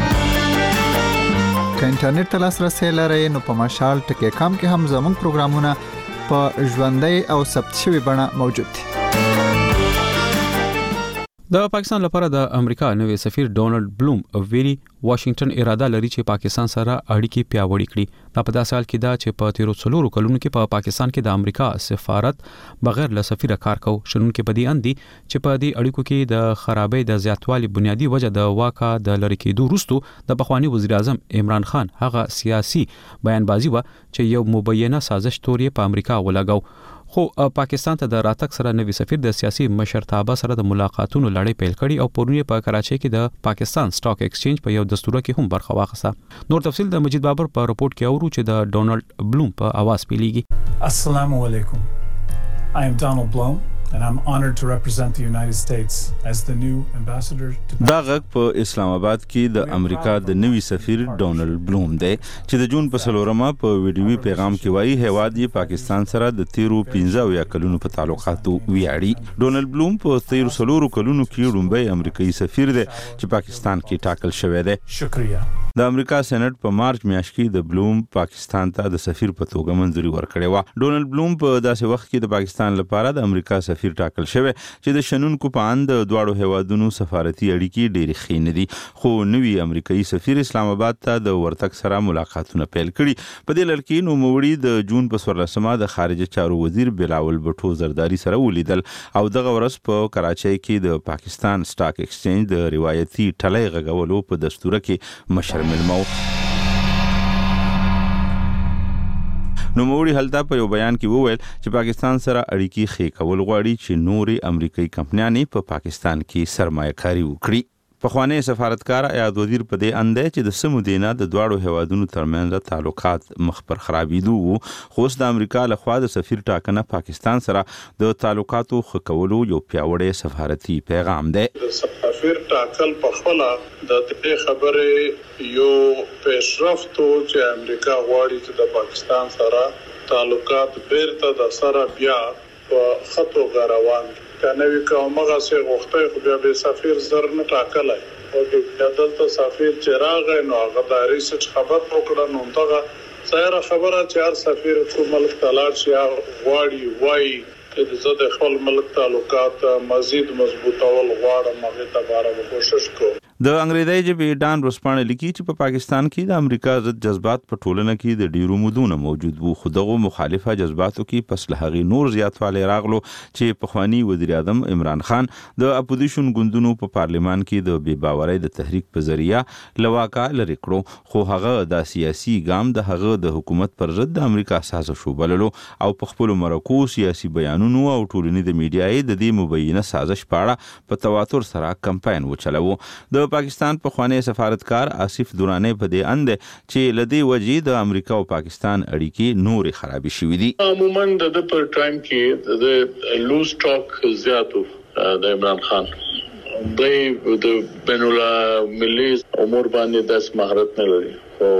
که انټرنیټ ته لاسرسي لرئ نو په مشال ټکی کام کې هم زموږ پروګرامونه په ژوندۍ او ثبت شوی بڼه موجود دي. د پاکستان لپاره د امریکا نوې سفیر ډونالد بلوم ویلي واشنگټن اراده لري چې پاکستان سره اړیکې پیاوړې کړي. دا په داسې حال کې دا چې په 13 کلونو کې په پاکستان کې د امریکا سفارت بغیر له سفیر کار کو شنونکو په دې اندي چې په دې اړیکو کې د خرابې د زیاتوالي بنیادی وجه د واکا د لری کېدو وروسته د بخوانی وزیر اعظم عمران خان هغه سیاسي بیانبازي و چې یو مبینه سازش تورې په امریکا ولګاو. خو پاکستان ته د راتګ سره نوی سفیر د سیاسي مشرتابه سره د ملاقاتونو لړۍ پیل کړي او پرونی په کراچۍ کې د پاکستان سٹاک ایکسچینج په یو دستور کې هم برخه واخیسته. نور تفصیل د مجید بابر په رپورت کې اورو چې د ډونالد بلوم په आवाज پیلېږي. السلام علیکم. I am Donald Blum and I'm honored to represent the United States as the new ambassador to دا غږ په اسلام آباد کې د امریکا د نوي سفیر ډونالد بلوم دی چې د جون په 4 په ویډیوي پیغام کې وایي هیواد یې پاکستان سره د 15 کلونو په تعلقاتو ویاړي. ډونالد بلوم په 13 کلونو کې لومړی امریکایي سفیر دی چې پاکستان کې ټاکل شوی دی. شکریہ. د امریکا سېنات په مارچ میاشت کې د بلوم پاکستان ته د سفیر په توګه منځوري ورکړې و. ډونالد بلوم په داسې وخت کې د پاکستان لپاره د امریکا سفیر ټاکل شوی چې د شنونکو په اند د دواړو هیوادونو سفارتي اړیکې ډېرې ښې نه دي. خو نوی امریکایي سفیر اسلام آباد ته د ورتګ سره ملاقاتونه پیل کړي. په دې لړ کې نوموړي د جون په 14 د خارجه چارو وزیر بلاول بټو زرداری سره ولیدل او دغه ورځ په کراچۍ کې د پاکستان سٹاک ایکسچینج د روایتي ټلۍ غږولو په دستور کې مشر ملمو. نوموړي هلته په یو بیان کې وویل چې پاکستان سره اړیکې ښې کول غواړي چې نورې امریکایي کمپنیانې په پاکستان کې سرمایه‌کاري وکړي. پخوانی سفارتکار ایاد وزیر په دې اند چې د سمو دینا د دواړو هیوادونو ترمنځ تعلقات مخ پر خرابېدو وو. خو د امریکا لخوا د سفیر ټاکنه پاکستان سره د تعلقاتو ښه کولو یو پیاوړی سفارتي پیغام دی. سفیر ټاکل په خپل د دې خبرې یو پیشرفت چې امریکا غواړي چې د پاکستان سره تعلقات بیرته د سره بیا په خطو روان کنه کومه سه غوښته خو بیا به سفیر زر نه ټاکلای او د دلته سفیر چراغ نو هغه د ریسرچ خبر وکړه نو دغه سره خبره چې هر سفیر کوم ملک تلاش یا غواړي وای چې د خپل ملک تعلقات مزید مضبوطول غواړم هغه ته بارا کوشش کوم. د انګریزي ژبې ډان روسپانه لیکي چې په پاکستان کې د امریکا ضد جذبات په ټولنه کې د ډیرو مودونه موجود وو. خو دغه مخالفه جذباتو کې پس له هغې نور زیاتوالی راغلو چې پخوانی وزیر اعظم عمران خان د اپوزیشن ګوندونو په پارلیمان کې د بې باورۍ د تحریک په ذریعہ لواکا لري کړو. خو هغه د سیاسي ګام د هغه د حکومت پر ضد د امریکا سازش وبللو او په خپل مرکو سیاسي بیانونو او ټولنیز میډیای د دې مبینه سازش په اړه په تواتر سره کمپاین وچلوو. د پاکستان پخوانی سفارتکار آصف دورانی په دې اند چې لدی وجې د امریکا او پاکستان اړیکې نورې خرابې شوې دي. عموما د پر ټایم کې د لوز ټاک زیاتو د عمران خان د بین المللي امور باندې د مهارت نه لري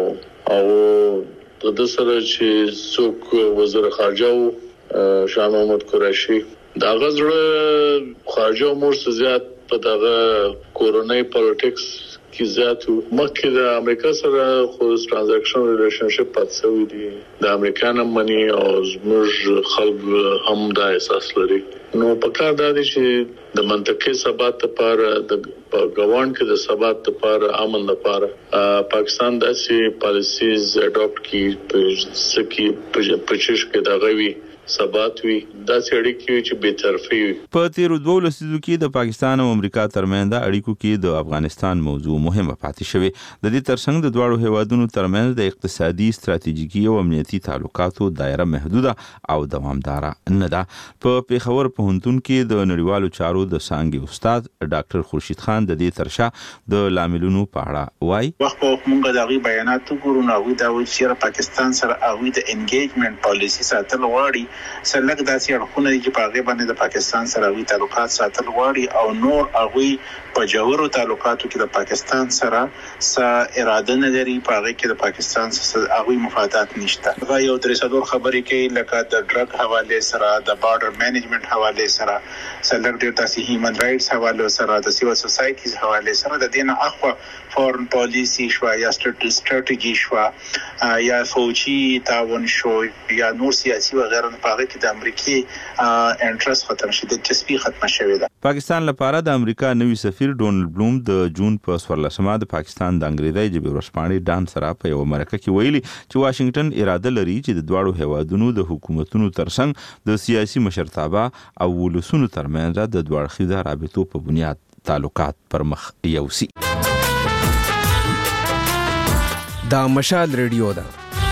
او د سره چې څوک وزیر خارجه شاه محمود قریشي دا غزړه خارجه امور زیات په دغه کورونای پالیټکس کې زیاتو مکه د امریکا سره خو ترانزیکشن ریلیشنشپ پاتې دي د امریکا نه مني او زموږ خلک هم دا احساس لري. نو په کار دا دي چې د منطقي ثبات لپاره د غوان کې د ثبات لپاره امن لپاره پاکستان داسې پالیسیز اډاپټ کی سکی پچش کې دا غوي ثبات وي دا اړیکې چې به طرفي وي. په 13 لسیزو کې د پاکستان او امریکا ترمنځ اړیکو کې د افغانستان موضوع مهمه پاتې شوې. د دې ترڅنګ د دواړو هیوادونو ترمنځ د اقتصادي ستراتیژیکي او امنیتي تعلقاتو دایره محدوده او دوامدار نه ده. په پیښور پوهنتون کې د نړیوالو چارو د څانګې استاد ډاکټر خورشید خان د دې ترشا د لاملونو په اړه وایي. وخت په موږ د غي بیانات ګورو نو دا و چې پاکستان سره اوی د انګیجمنت پالیسی ساتل غواړي سلګ داسې اړخونه دي چې په هغه باندې د پاکستان سره وی تعلقات ساتل غواړي او نور هغه په جوړو تعلقاتو کې د پاکستان سره اراده نه لري. په هغه کې د پاکستان سره هغه مفاهمات نشته. دا یو درې څلور خبرې کوي لکه د ډرګ حواله سره د بارډر مینجمنت حواله سره سلګ ډیر تاسو هیومن رائټس حواله سره د سیول سوسایټیز حواله سره د دینه اخوا فورن پالیسی شو یا ستراتیژي شو یا فوجي تعاون شو یا نور سیاسي وغیرہ پاره کې د امریکای انټرست ختم شي، د دلچسپي ختم شوې ده. پاکستان لپاره د امریکا نوي سفیر ډونلډ بلوم د جون په 14مه د پاکستان د انګریزي ژبې ورځپاڼې ډان سره په یو مرکه کې ویلي چې واشنگټن اراده لري چې د دواړو هیوادونو د حکومتونو ترڅنګ د سیاسي مشرتابه او ولسونو ترمنځ د دوه اړخیزه رابطو په بنیاد تعلقات پر مخ یوسي. دا مشال ریډیو ده.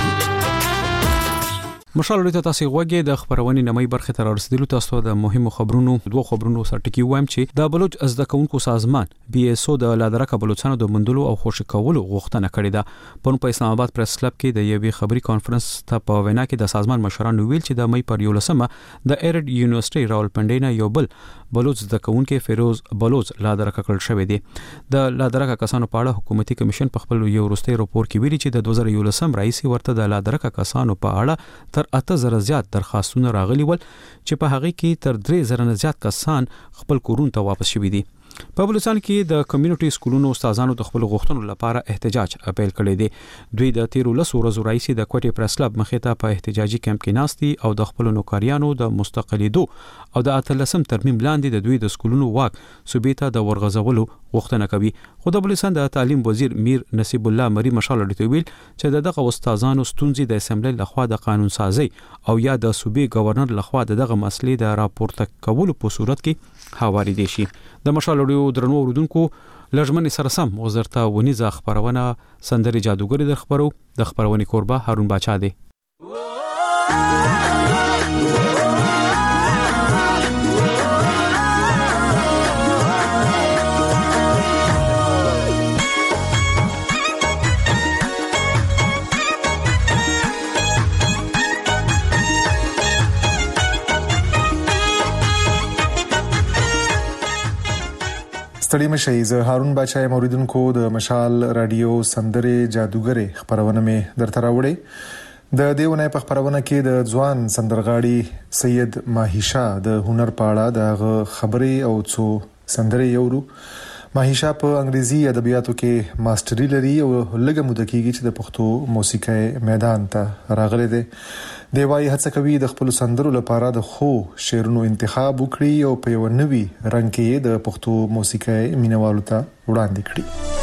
مشال ریډیو ته تاسو غوږی د خبرونې نمای برخه تر رسیدلو تاسو د مهمو خبرونو دوه خبرونو سره ټکی وایم چې د بلوچ زده کوونکو سازمان بي اس او د لادرکه بلوچستان د مندلو او خوشی کولو غوښتنه کړې ده. په اسلام آباد پریس کلب کې د یوې خبري کانفرنس ته په وینا کې د سازمان مشرانو ویل چې د مې پر 11مه د ایرډ یونیورسيټي راولپنډي نه یو بل بلوچ زده کوونکو فیروز بلوچ لادرکه کړل شوې دي. د لادرکه کسانو په اړه حکومتي کمیشن په خپل یو وروستي راپور کې ویلي چې د 2011 رئیس ورته د لادرکه کسانو په اړه تر 8000 زیات درخواستونه راغلي ول چې په هغه کې تر 3000 زیات کسان خپل کورونو ته واپس شوي دي. په بلوچستان کې د کمیونټي سکولونو استادانو د خپل غوښتنو لپاره احتجاج اپیل کړی دی. دوی د 13 ورځو راځي د کوټي پریس کلب مخې ته په احتجاجي کیمپ کې ناستي او د خپل نوکریانو د مستقلیدو او د 13 ترمیم لاندې د دوی د سکولونو واک صوبې ته د ورغځولو غوښتنه کوي. خو د بلوچستان د تعلیم وزیر میر نصیب الله مری مشال ډیټویل چې دغه استادانو ستونزې د اسمبلی لخوا د قانون سازي او یا د صوبې گورنر لخوا دغه مسلې د راپورته کولو په صورت کې حواله دي شي. د مشال ډیو درنو اوردونکو لجمن سره سم وزارت ونیزه خبرونه سندري جادوګری در خبرو د خبرونې کوربه هارون باچا دی. ستړي مشي زه هارون باچا موریدونکو د مشال رادیو سندره جادوګری خبرونه مې درته راوړې. د دیونه په خبرونه کې د ځوان سندرغاړي سید ماهیشا د هنر په اړه د خبرې او څو سندره یورو. ماهیشا په انګریزي ادبیاتو کې ماستری لري او لږه موده کېږي چې د پښتو موسیقۍ میدان ته راغلی دی. دی وايي هڅه کوي د خپل سندرو لپاره د خو شعرونو انتخاب وکړي او په یو نوي رنګ کې د پښتو موسیقۍ مینوالو ته وړاندې کړي.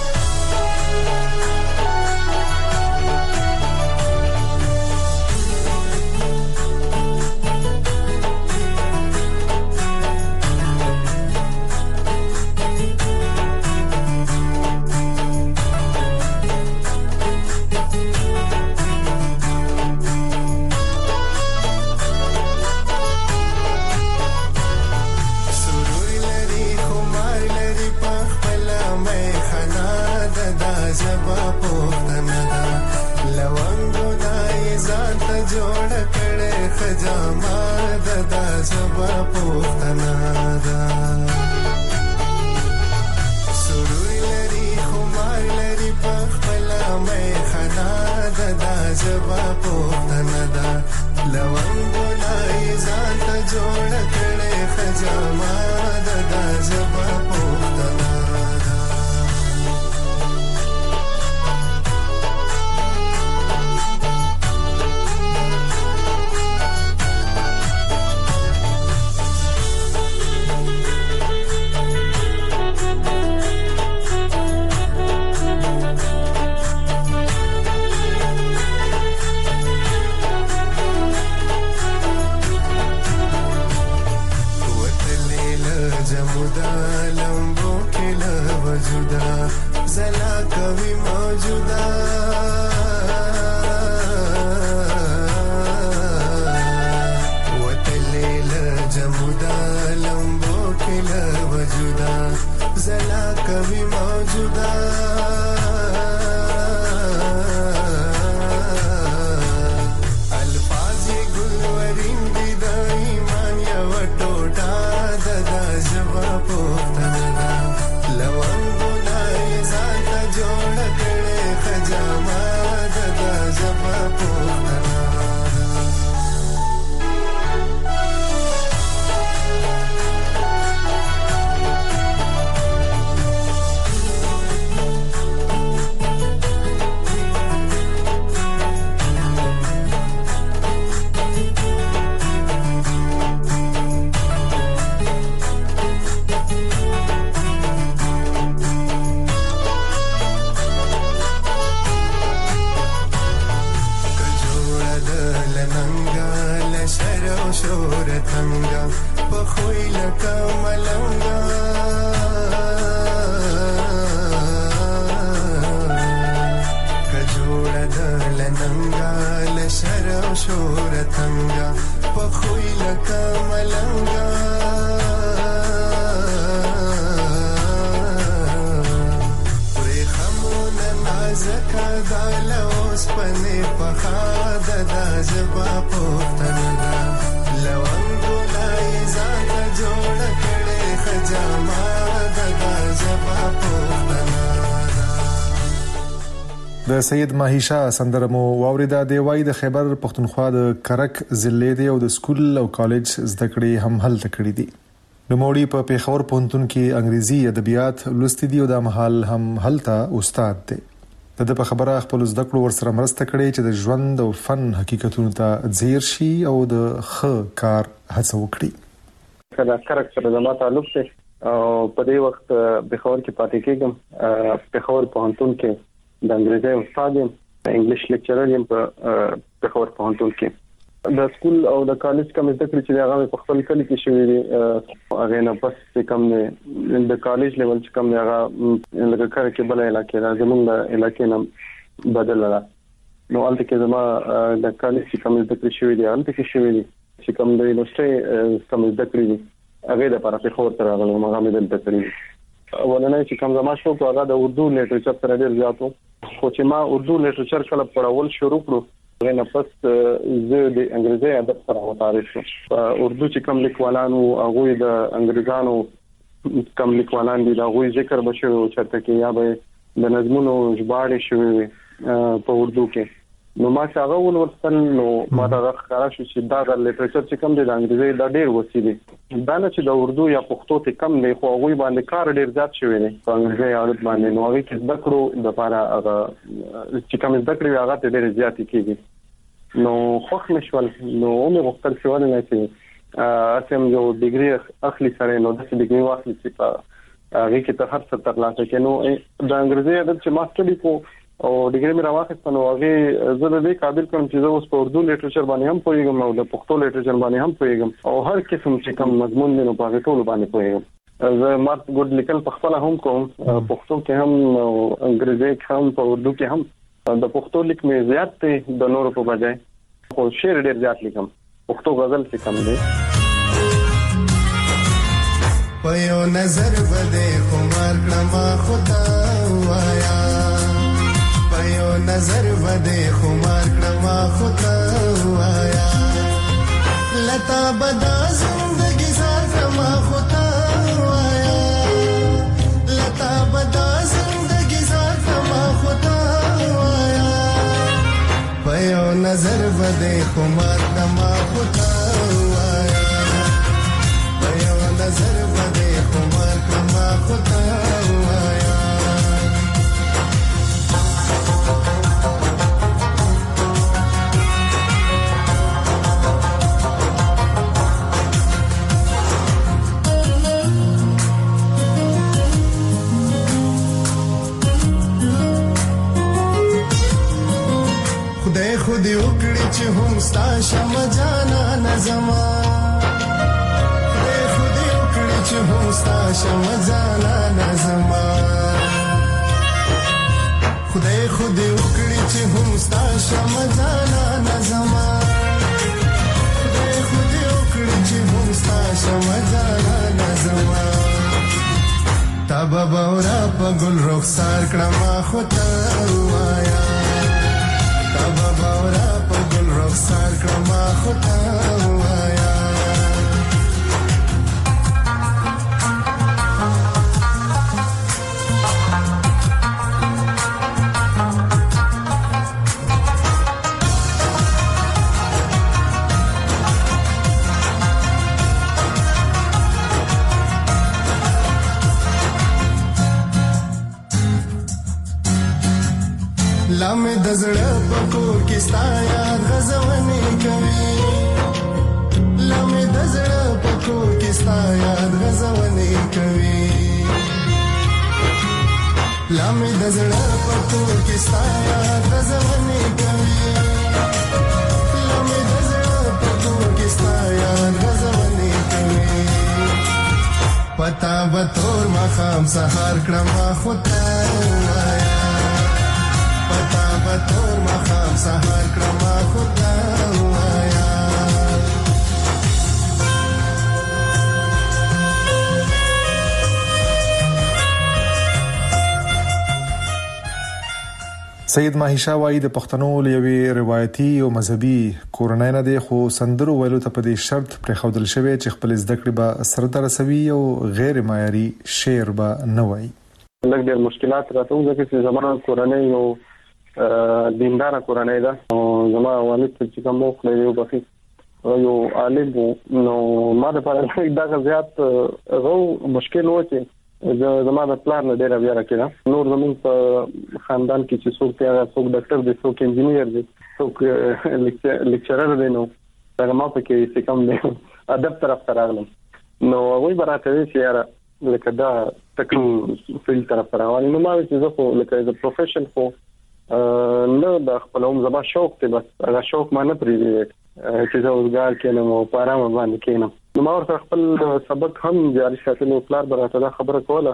شور تنگا پخوی لکا ملنگا کجوڑا دل ننگا لشر شور تنگا پخوی لکا ملنگا پری خمون نازکا دالوس پنی پخاد دا زبا پوتنگا لونگو لائی زاتا جوڑ کڑے خجاما دا زبا پوتنگا. د سید ماهی شاه سندره مو واوریدا دی وای د خیبر پختونخوا د کرک ضلع دی او د سکول او کالج زده کړې هم حل تکړې دي. نوموړي په پیښور پوهنتون کې انګریزي ادبیات لوستي دي او د محل هم هلته استاد دی. د په خبره خپل زده کړو ورسره مرسته کړې چې د ژوند او فن حقیقتونو ته ځیر شي او د ښه کار هڅه وکړي. کله کرک سره زما تعلق دی او په دې وخت پیښور کې پاتې کېږم. پیښور پوهنتون کې د انګریزي استاد یم، انګلیش لیکچرر یم په پیښور پوهنتون کې. د سکول او د کالج کوم زده کړې چې هغه په خپل کلی کې شوې دي هغه نه پس کوم نه د کالج لیول چې کوم هغه لکه کار کې بل علاقې را زمونږ د علاقې نه بدل را نو الته کې زما د کالج چې کوم زده کړې شوې دي الته کې شوې دي چې کوم د یونیورسيټي کوم زده کړې دي هغه د لپاره پیښور ته راغلم هغه مې دلته کړې. ولنه چې کوم زما شوق هغه د اردو لیټریچر سره ډېر زیاتو، خو چې ما اردو لیټریچر کله پڑھول شروع کړو غوښنه پس زه د انګریزي ادب سره متعارف شوم. اردو چې کوم لیکوالانو هغه د انګریزانو کوم لیکوالان دي دا غوي ذکر بشو چرته کې یا به د نظمونو ژباړې شوی په اردو کې. نو ما څنګه ولوستل نو ما دا ښکارا شو چې دا د لیټریچر چې کوم د انګریزي دا ډېر وسیله دا نه چې د اردو یا پښتو ته کم نه خو غوي باندې کار ډېر زیات شوی دی په انګریزي عادت باندې. نو هغه کې د کړو د لپاره هغه چې کوم د کړو هغه ته ډېر زیات کیږي. نو خوښ مشول نو مې وختل شو نه چې اسم یو ډیګري اخلي سره نو د ډیګري واخلي چې په هغه کې ته هر څه ترلاسه کړي. نو د انګریزي ادب چې ما سټډي کو او ډیګري مې راوخته نو هغه زه د دې قابل کوم چې زه اوس په اردو لیټریچر باندې هم پوهیږم او د پښتو لیټریچر باندې هم پوهیږم او هر قسم چې کوم مضمون دی نو په هغه ټول باندې پوهیږم. زه مارک ګډ لیکل په خپل هم کوم پښتو کې هم انګریزي کې هم په اردو کې هم. د پښتو لیک مې زیات دی د نورو په بجای خو شعر ډېر زیات لیکم. پښتو غزل څه کم دی پيو نظر بده خمار کړم خدا وایا پيو نظر بده خمار کړم خدا وایا لتا بدا زندگی زار کړم خدا وایا لتا بدا زندگی زار کړم خدا وایا پيو نظر بده خمار کړم خدا وایا پيو نظر بده خمار کړم خدا وایا. خدای خو دې وکړي چې هم ستا شم جانا نظما خدای خو دې وکړي چې هم ستا شم جانا نظما خدای خو دې وکړي چې هم ستا شم جانا نظما خدای خو دې وکړي چې هم ستا شم جانا نظما تا بابا ورا په ګل رخسار کړم خو ته وایا بابا ورا په ګل رخسار کړم خو ته وایا. لمه د زړه په کور کې ستا یاد غزونې کوي لمه د زړه په کور کې ستا یاد غزونې کوي لمه د زړه په کور کې ستا یاد غزونې کوي لمه د زړه په کور کې ستا به تور مخام سهار کړم خدا وایا پتا به تور مخام سهار کړم خدا وایا سید ماهیشا وایي د پښتنو لوي روایتي او مذهبي کورنۍ نه دی خو سندرو ویلو ته په دې شرط پر خودل شوی چې خپل زده کړې به سره ترسوي او غیر معیاري شعر به نه وایي. لږ ډېر مشکلات راته ځکه چې زموږ کورنۍ یو دیندار کورنۍ ده او زموږ والد چې کوم وخت یو بخي یو عالم نو ما د پاره دا زیات غو مشکل و چې زما د پلان نه ډیر بیا راکړه نور زمون په خاندان کې چې څوک پیغه څوک ډاکټر دی څوک انجینیر دی څوک لیکچرر دی نو دا ما په کې څه کم دی ادب طرف ته راغلم نو وای براته چې یاره لکه دا تکلیف فل طرف ته راغلی نو ما چې زه خو لکه د پروفیشن خو نو د خپلوم زما شوق ته بس هغه شوق ما نه پریږدي چې زه وزګار کېنم او په آرام باندې کېنم نو ما ورته خپل سبق هم جاري ساتلو پلار براته دا خبره کوله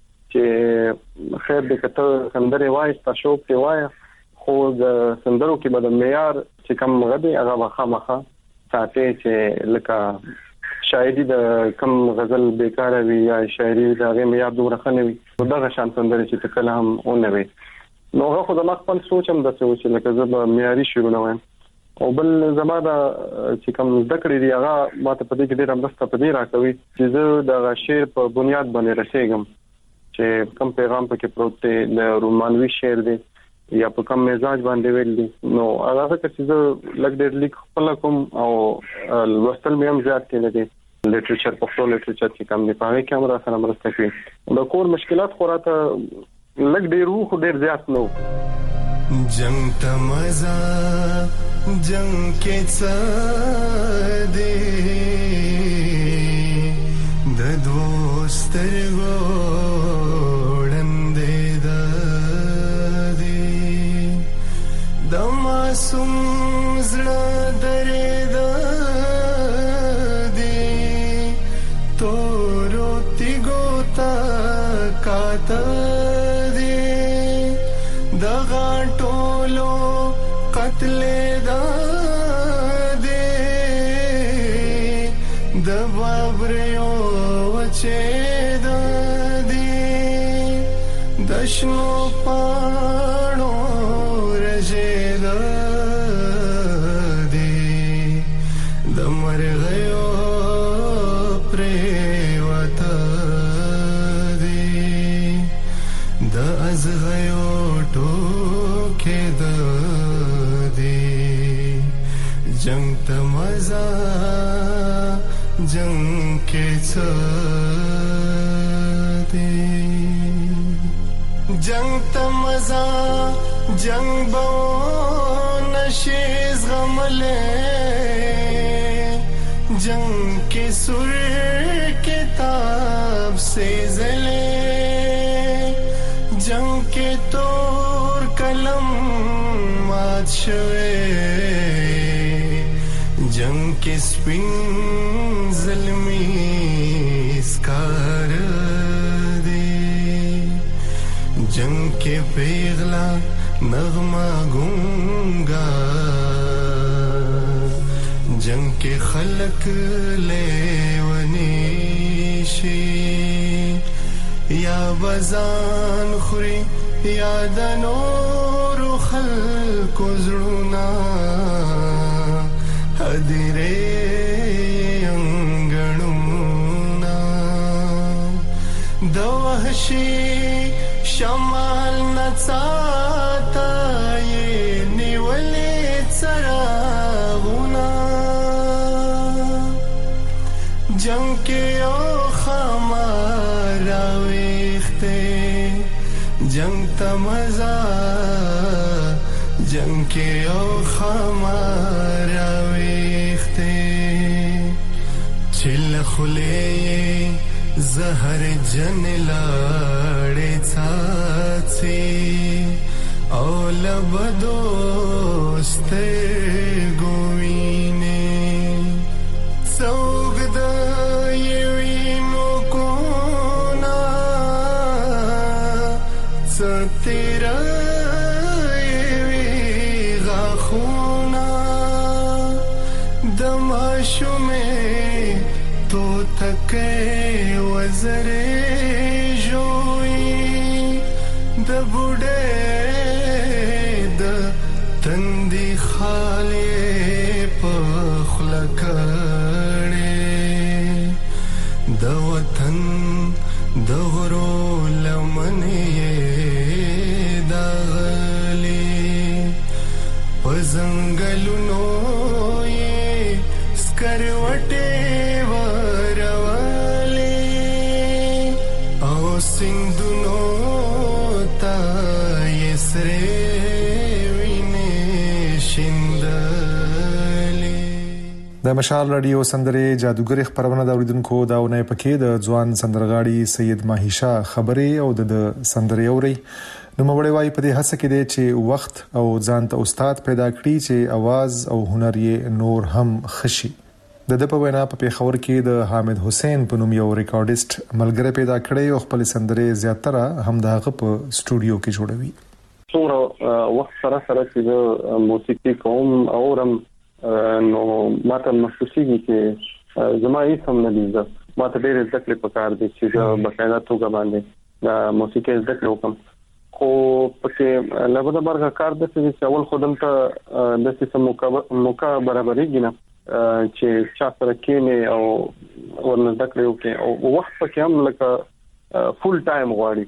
چې خیر دې کته سندره وایي تاسو شوق ته وایي خو د سندرو کې به د معیار چې کم غدي هغه واخه ساتي چې لکه شاعري د کم غزل بیکاره وي یا شاعري د هغه معیار دومره خنوي دغه شان سندره چې کلام اون وي نو هغه خو د ما خپل سوچم د څه چې لکه زه به معیاري شروع نه وایم او بل زما دا چې کوم ذکر دی هغه ماته په دې کې ډېر مرسته پدې راکوي چې زه د شعر په بنیاد باندې رسېږم چې کوم پیغام پکې پروت دی د رومانوي شعر دی یا په کوم مزاج باندې ویل دي نو هغه چې زه لګ ډېر لیک خپل کوم او لوستل مې هم زیات کړل دي لټریچر پښتو لټریچر چې کوم دی په هغه کې هم را سره مرسته کوي د کور مشکلات خو راته لګ ډېر وو خو ډېر زیات نو جنگ تمزا جنگ کے څادې د دوستر وړاندې د معصوم زړه درې د تورو تیګو تا کاته د غټولو قتل دا دې د بابریو وچې دا دې د شنو پاڼو رژې دا دې د مرغیو پریوتا دې د ازغیو ټوکې دا جنگ تمزا جنگ کے څادې جنگ تمزا جنگ بو نشیز غملے جنگ کے سر کتاب سے زلے جنگ کے تور قلم مات شوے جنگ کے سپین ظلمی اسکار دے جنگ کے پیغلا نغمہ گونگا جنگ کے خلق لیونی شی یا بزان خوری یا دنور خلق زړونا ادیره انګړونا د وحشي شمال نڅاتا یې نیولې څراغونا جنگ کې او خمارا ويخته جنگ تمزا جنگ کې او خمارا چل خلے زہر جن لاڑے څاڅي او لب دوست ګوینه څوګ د یوینو کو تیرا وی غاخونا دماشومه تو تکه وزره جوئی د بوډه د تندې خاله په خلکړې د وطن د غرو لمنې دغلي په زنګلونو یې سکروټې ورولې او سیندونو تا یې سره وینې شیندلې. د مشال رادیو سندره جادوګر خبرونه د اوریدونکو داونه پکې د ځوان سندرغاړي سید ماهیشا خبري او د سندري اوري نو مړی وای په دې هڅه کې دی چې وخت او ځان ته استاد پیدا کړي چې आवाज او هنر یې نور هم خشي. د په وینا په پیښور کې د حامد حسین په نوم یو ریکارډیست ملګری پیدا کړی او خپل سندره زیاتره هم دغه په سټوډیو کې جوړوي. څومره وخت سره چې موسیقي کوم اورم نو ماته محسوسيږي چې زما یې سم نه دي ماته ډېر ځکه په کار دي چې بقاعده توګه باندې د موسیقي ځکه وکم خو پکې لږه برخه کار د چې اول خودم ته د سیستم موقع برابرېږي نه چې چا سره کېنه او ورنځکړو کې او وخت پکې هم لکه فول ټایم غواړي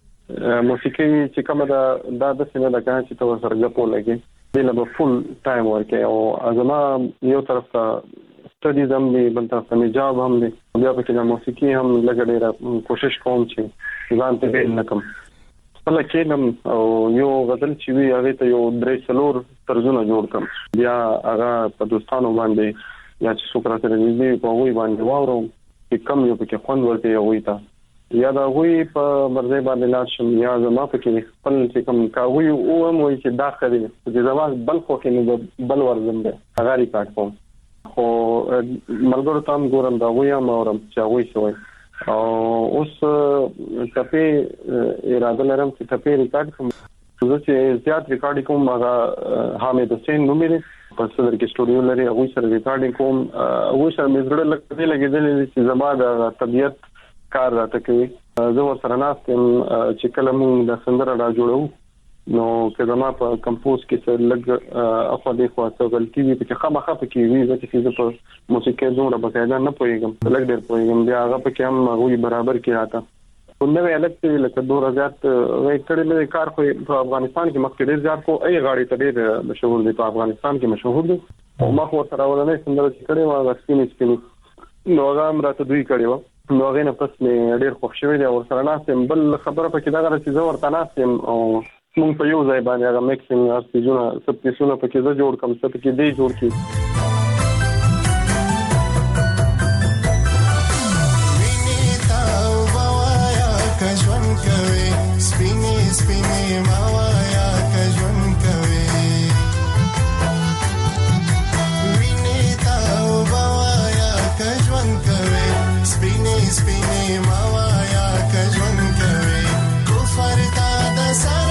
موسیقي چې کومه دا د سینې د کار چې تو سره غپو لګي دله به فول ټایم ورکه او ازما یو طرف ته سټډیز هم دي بل طرف ته جاب هم دي بیا په کې د موسیقي هم لګړې کوشش کوم چې ځان ته بیل نکم خپل کېنم او یو غزل چې وی هغه ته یو درې څلور طرزونه جوړ کړم بیا هغه په دوستانو باندې یا چې څوک راته دې په وی باندې واورم چې کم یو پکې خوند ورته وي تا یا دا وی په مرزه باندې لاشم یا زما پکې خپل چې کم کاوي او مو چې داخلي چې زما بل خو کې بل ورزم ده هغه ریکارډ کوم خو ملګرو تام ګورم دا وی ما اورم چې وی شوی او اوس ټپه اراده لرم چې ټپه ریکارډ کوم چې زیات ریکارډ کوم هغه حامد حسین نومره په صدر کې سټوډیو لري هغه سره ریکارډینګ کوم هغه سره مزړه لګیدل چې زما د طبيعت کار راته کوي زه ورسره ناستم چې کله موږ د سندره را جوړو نو که زما په کمپوز کې څه لګ اخو دې خو څه غلطي وي چې خامخا پکې وي چې په موسیقي دومره بقاعده نه پوهیږم لګ ډېر پوهیږم بیا هغه پکې هم هغه برابر کې راته نو الګ ته لکه 2000 وای کړي مې کار خو په افغانستان کې مخکې ډېر زیات کو ای غاړي ته ډېر مشهور دي په افغانستان کې مشهور دي او ما خو سره ولنې سندره چې کړي ما غسینې نو هغه راته دوی کړي و نو هغه نه پس مې ډېر خوښ شوی دی او سره ناسم بل خبره پکې دا غره چې زه ورته ناسم او مونږ په یو ځای باندې هغه میکسینګ ارتجونه سبتیسونه پکې زه جوړ کوم څه پکې دی جوړ کی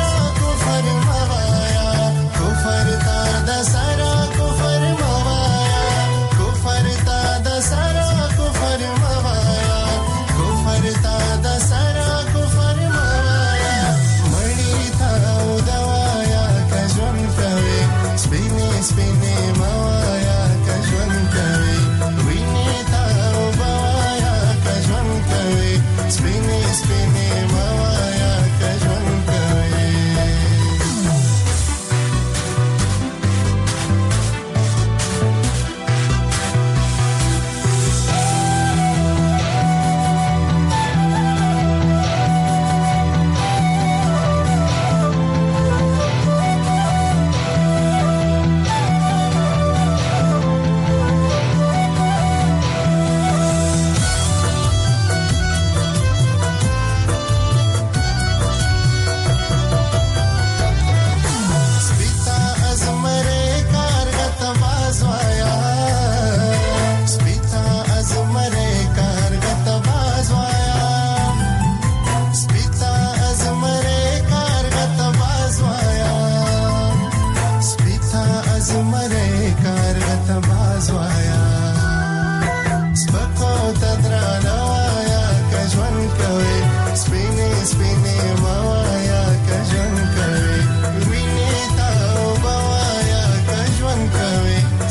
Sara ko farmaya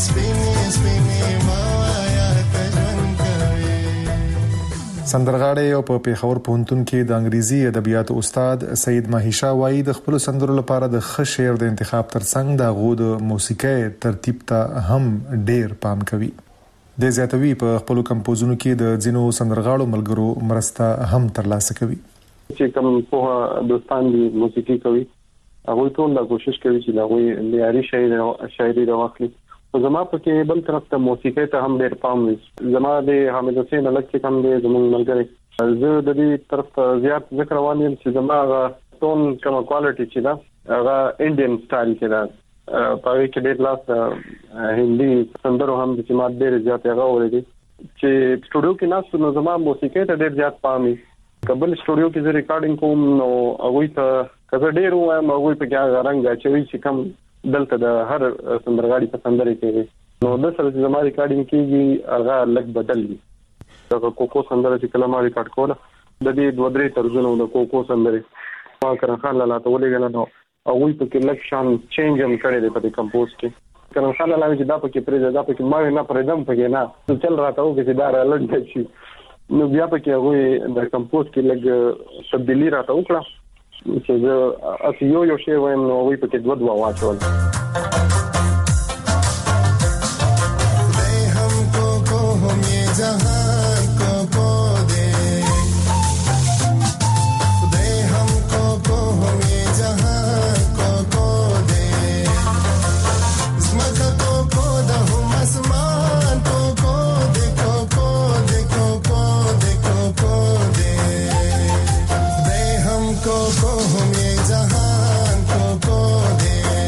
سندرغاړی او په پیښور پوهنتون کې د انګریزي ادبیاتو استاد سید ماهیشا وایي د خپل سندرو لپاره د ښه شعر د انتخاب ترڅنګ د غو د موسیقي ترتیب ته هم ډیر پام کوي. د زیاتوي په خپل کمپوزونو کې د ځینو سندرغاړو ملګرو مرسته هم ترلاسه کوي. چې کوم په دوستان دي موسیقي کوي هغه ټول لا کوشش کوي چې هغه معیاري شاعري راوخلي. او زما په کې بل طرف ته موسیقي ته هم ډېر پام وي. زما د حامد حسین الګ چې کوم دی زموږ ملګری زه د دې طرف ته زیات ذکر روان یم چې زما ټون کوم کوالټي چې دا هغه انډین سټایل کې دا په کې ډېر لاس هندي سندرو هم چې ما ډېر زیات هغه ورېدي چې سټوډیو کې ناس نو زما موسیقي ته ډېر زیات پام وي. قبل سټوډیو کې زه ریکارډینګ کوم نو هغه ته کزه ډېر وایم هغه په کې رنګ اچوي چې کوم دلته د هر سندرغاړي په سندري کې نو د سره چې زما ریکارډینګ کیږي هغه لګ بدل دي. دا کوکو سندره چې کلمه ریکارډ کوله د دې دوه درې طرزونو د کوکو سندري ما کرن خان لاله ته ولېګل نو هغه په کې لګ شان چینج هم کړی دی په کمپوز کې. کرن خان لاله چې دا په کې پرې دا په کې ما نه پرېدم په کې نه چل راته او چې دا لږ شي نو بیا په کې هغه د کمپوز کې لګ تبدیلی راته وکړه چې زه اسی یو شی وایم نو وی په کې دوه واچول. خدای هم کو هم یې جهان کو دے خدای هم کو هم یې جهان کو دے زمکه کو د هم اسمان کو دے کو دے کو دے خدای هم کو هم یې جهان کو دے.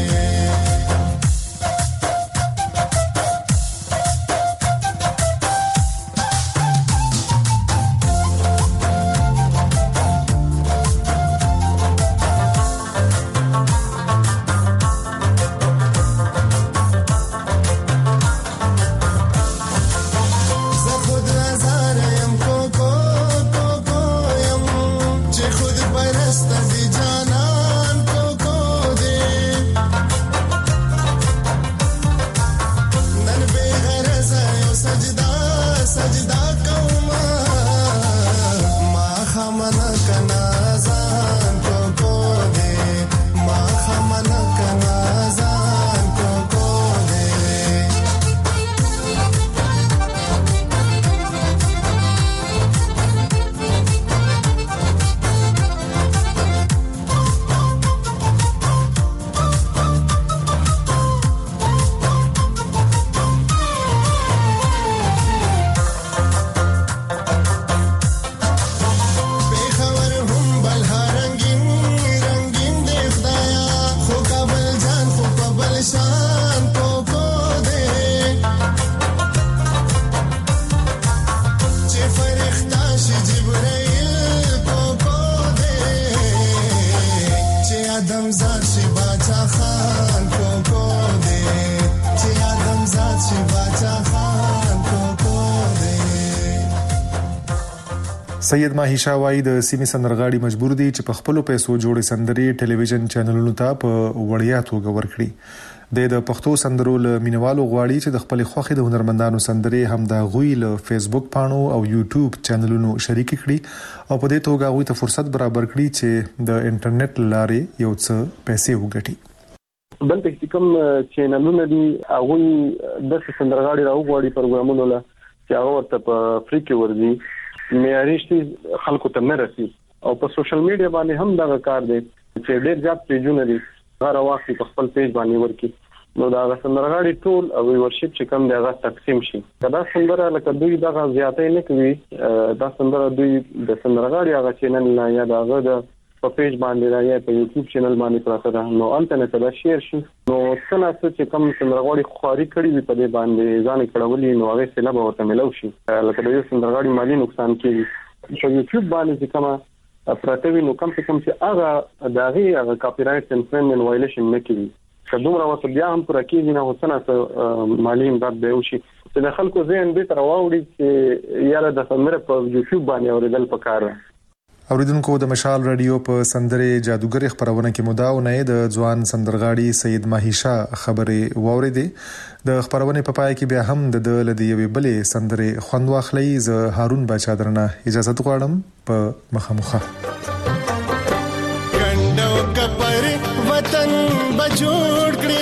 سید ماهیشا وایي د سیمې سندرغاړي مجبور دي چې په خپل پیسو جوړې سندري ټلویزیون چینلونو ته په وړیا توګه ورکړي. د پښتو سندرو له مینوالو غواړي چې د خپل خوخي د هنرمندانو سندري هم د غوي له فیسبوک پاڼو او یوټیوب چینلونو شریک کړي او په دې توګه غوي ته فرصت برابر کړي چې د انټرنیټ لارې یو څه پیسې وګټي. بل چې کوم چینلونه دي هغه د سندرغاړي راوغواړي پروګرامونو له چې هغه ورته په فری کې ورځي معیاري شي خلکو ته نه رسي او په سوشل میډیا باندې هم دا کار دی چې ډېر زیات پیجونه دي هر وخت په خپل پیج باندې ورکی نو دا سندرغاړي ټول او ورشپ چې کوم دی هغه تقسیم شي. کدا سندره لکه دوی دا زیاتې نه کوي دا سندره دوی د سندرغاړي هغه چینل نه یا دا د په پیج باندې راځي په یوټیوب چینل باندې پراته ده نو انټرنیټ ته شیر شي نو څنګه چې کوم سندرغاړي خواري کړی وي په دې باندې ځان کړولې نو هغه سلام ورته ملو شي لکه د یو سندرغاړي مالی نقصان کیږي په یوټیوب باندې چې کومه پراته وي نو کم څه کم چې هغه داغي هغه کاپی رائټ انفرینجمنت وایلیشن نه کوي کډومره وسه بیا هم پر کېږي نه وسنه مالی امداد دی او شي چې د خلکو ذهن به تر واوړي چې یاره د سندره په یوټیوب باندې اوریدل پکاره. اوریدونکو د مشال رادیو په سندره جادوګر خبرونه کې مداونه د ځوان سندرغاړي سید ماهیشا خبره واوریدې د خبرونه په پای کې بیا هم د لدیوي بلې سندره خوند واخلي ز هارون بچا درنه اجازه غواړم په مخامخه ګندو کپر وطن بجوړ کړی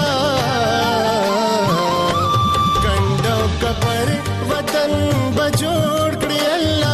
الله ګندو کپر وطن بجوړ کړی الله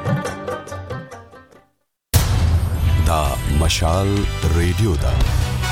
مشال ریډیو دا